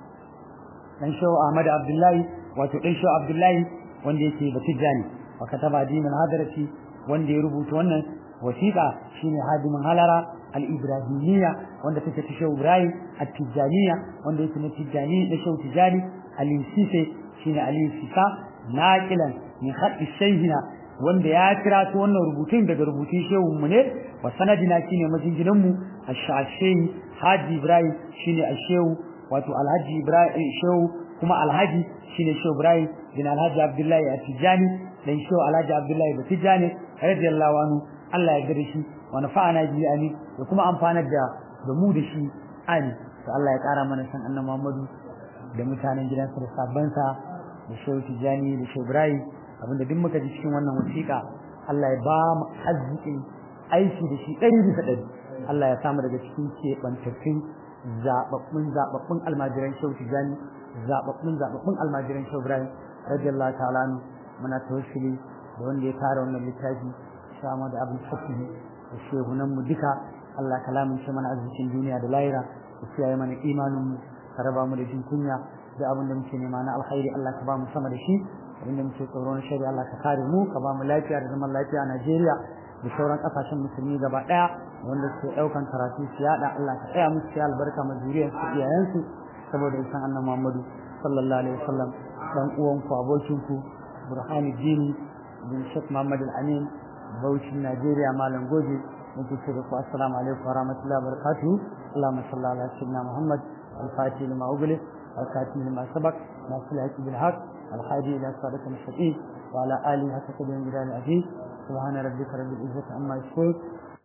dan shehu Ahmad Abdullahi wato dan shehu Abdullahi wanda yake batijani wa kataba dinul hadarati wanda ya rubuta wannan wasiqa shine hadimin halara al-ibrahimiyya wanda take ta shehu Ibrahim at-Tijaniyya wanda yake na Tijani da shehu Tijani al-Sisi shine al-Sisa naqilan min khatti shaykhina wanda ya kira to wannan rubutun daga rubutun shehun mu ne wa sanadina shine majinginan mu ash-shashi Haji Ibrahim shine ash-shehu wato Alhaji Ibrahim shehu kuma Alhaji shine shehu Ibrahim bin Alhaji Abdullahi at-Tijani dan shehu Alhaji Abdullahi at-Tijani radiyallahu anhu Allah ya gare shi wa nafa'ana bi ani da kuma amfanar da mu da shi ani to Allah ya kara mana san annabi Muhammadu da mutanen gidansa da sabbansa da shehu Tijani da shehu Ibrahim abinda duk muka ji cikin wannan wasiƙa Allah ya ba mu arzikin aiki da shi 100%. Allah ya samu daga cikin keɓantattun zababbun almajiran shehu Tijani zababbun almajiran shehu Ibrahim radiyallahu ta'ala anhu muna tawassuli da wanda ya tara wannan littafi sama da abin fakihi da shehunan mu duka Allah kalamin shi mana arzikin duniya da lahira da kiyaye mana imanin mu ka raba mu da jin kunya da abin da muke nema na alkhairi Allah ka ba mu sama da shi abinda muke tsoro na shari'a Allah ka kare mu ka ba mu lafiya da zaman lafiya a Najeriya da sauran kasashen musulmi gaba daya wanda suke daukan karatu su yada Allah ka tsaya musu ya albarka ma zuriyar su iyayen su saboda isan annabi Muhammadu sallallahu alaihi wasallam dan uwan ku abokin ku Burhanuddin bin Sheikh Muhammad Al-Amin Bauchi Najeriya malam goje muke ce da ku assalamu alaikum wa rahmatullahi wa barakatuh Allahumma salli ala sayyidina Muhammad al-Fatih lima ughliq al-Khatib lima sabaq nasil haqi bil haqq الحادي إلى صراط المستقيم وعلى آله حق قدر الجلال العزيز سبحان ربك رب العزة عما يصفون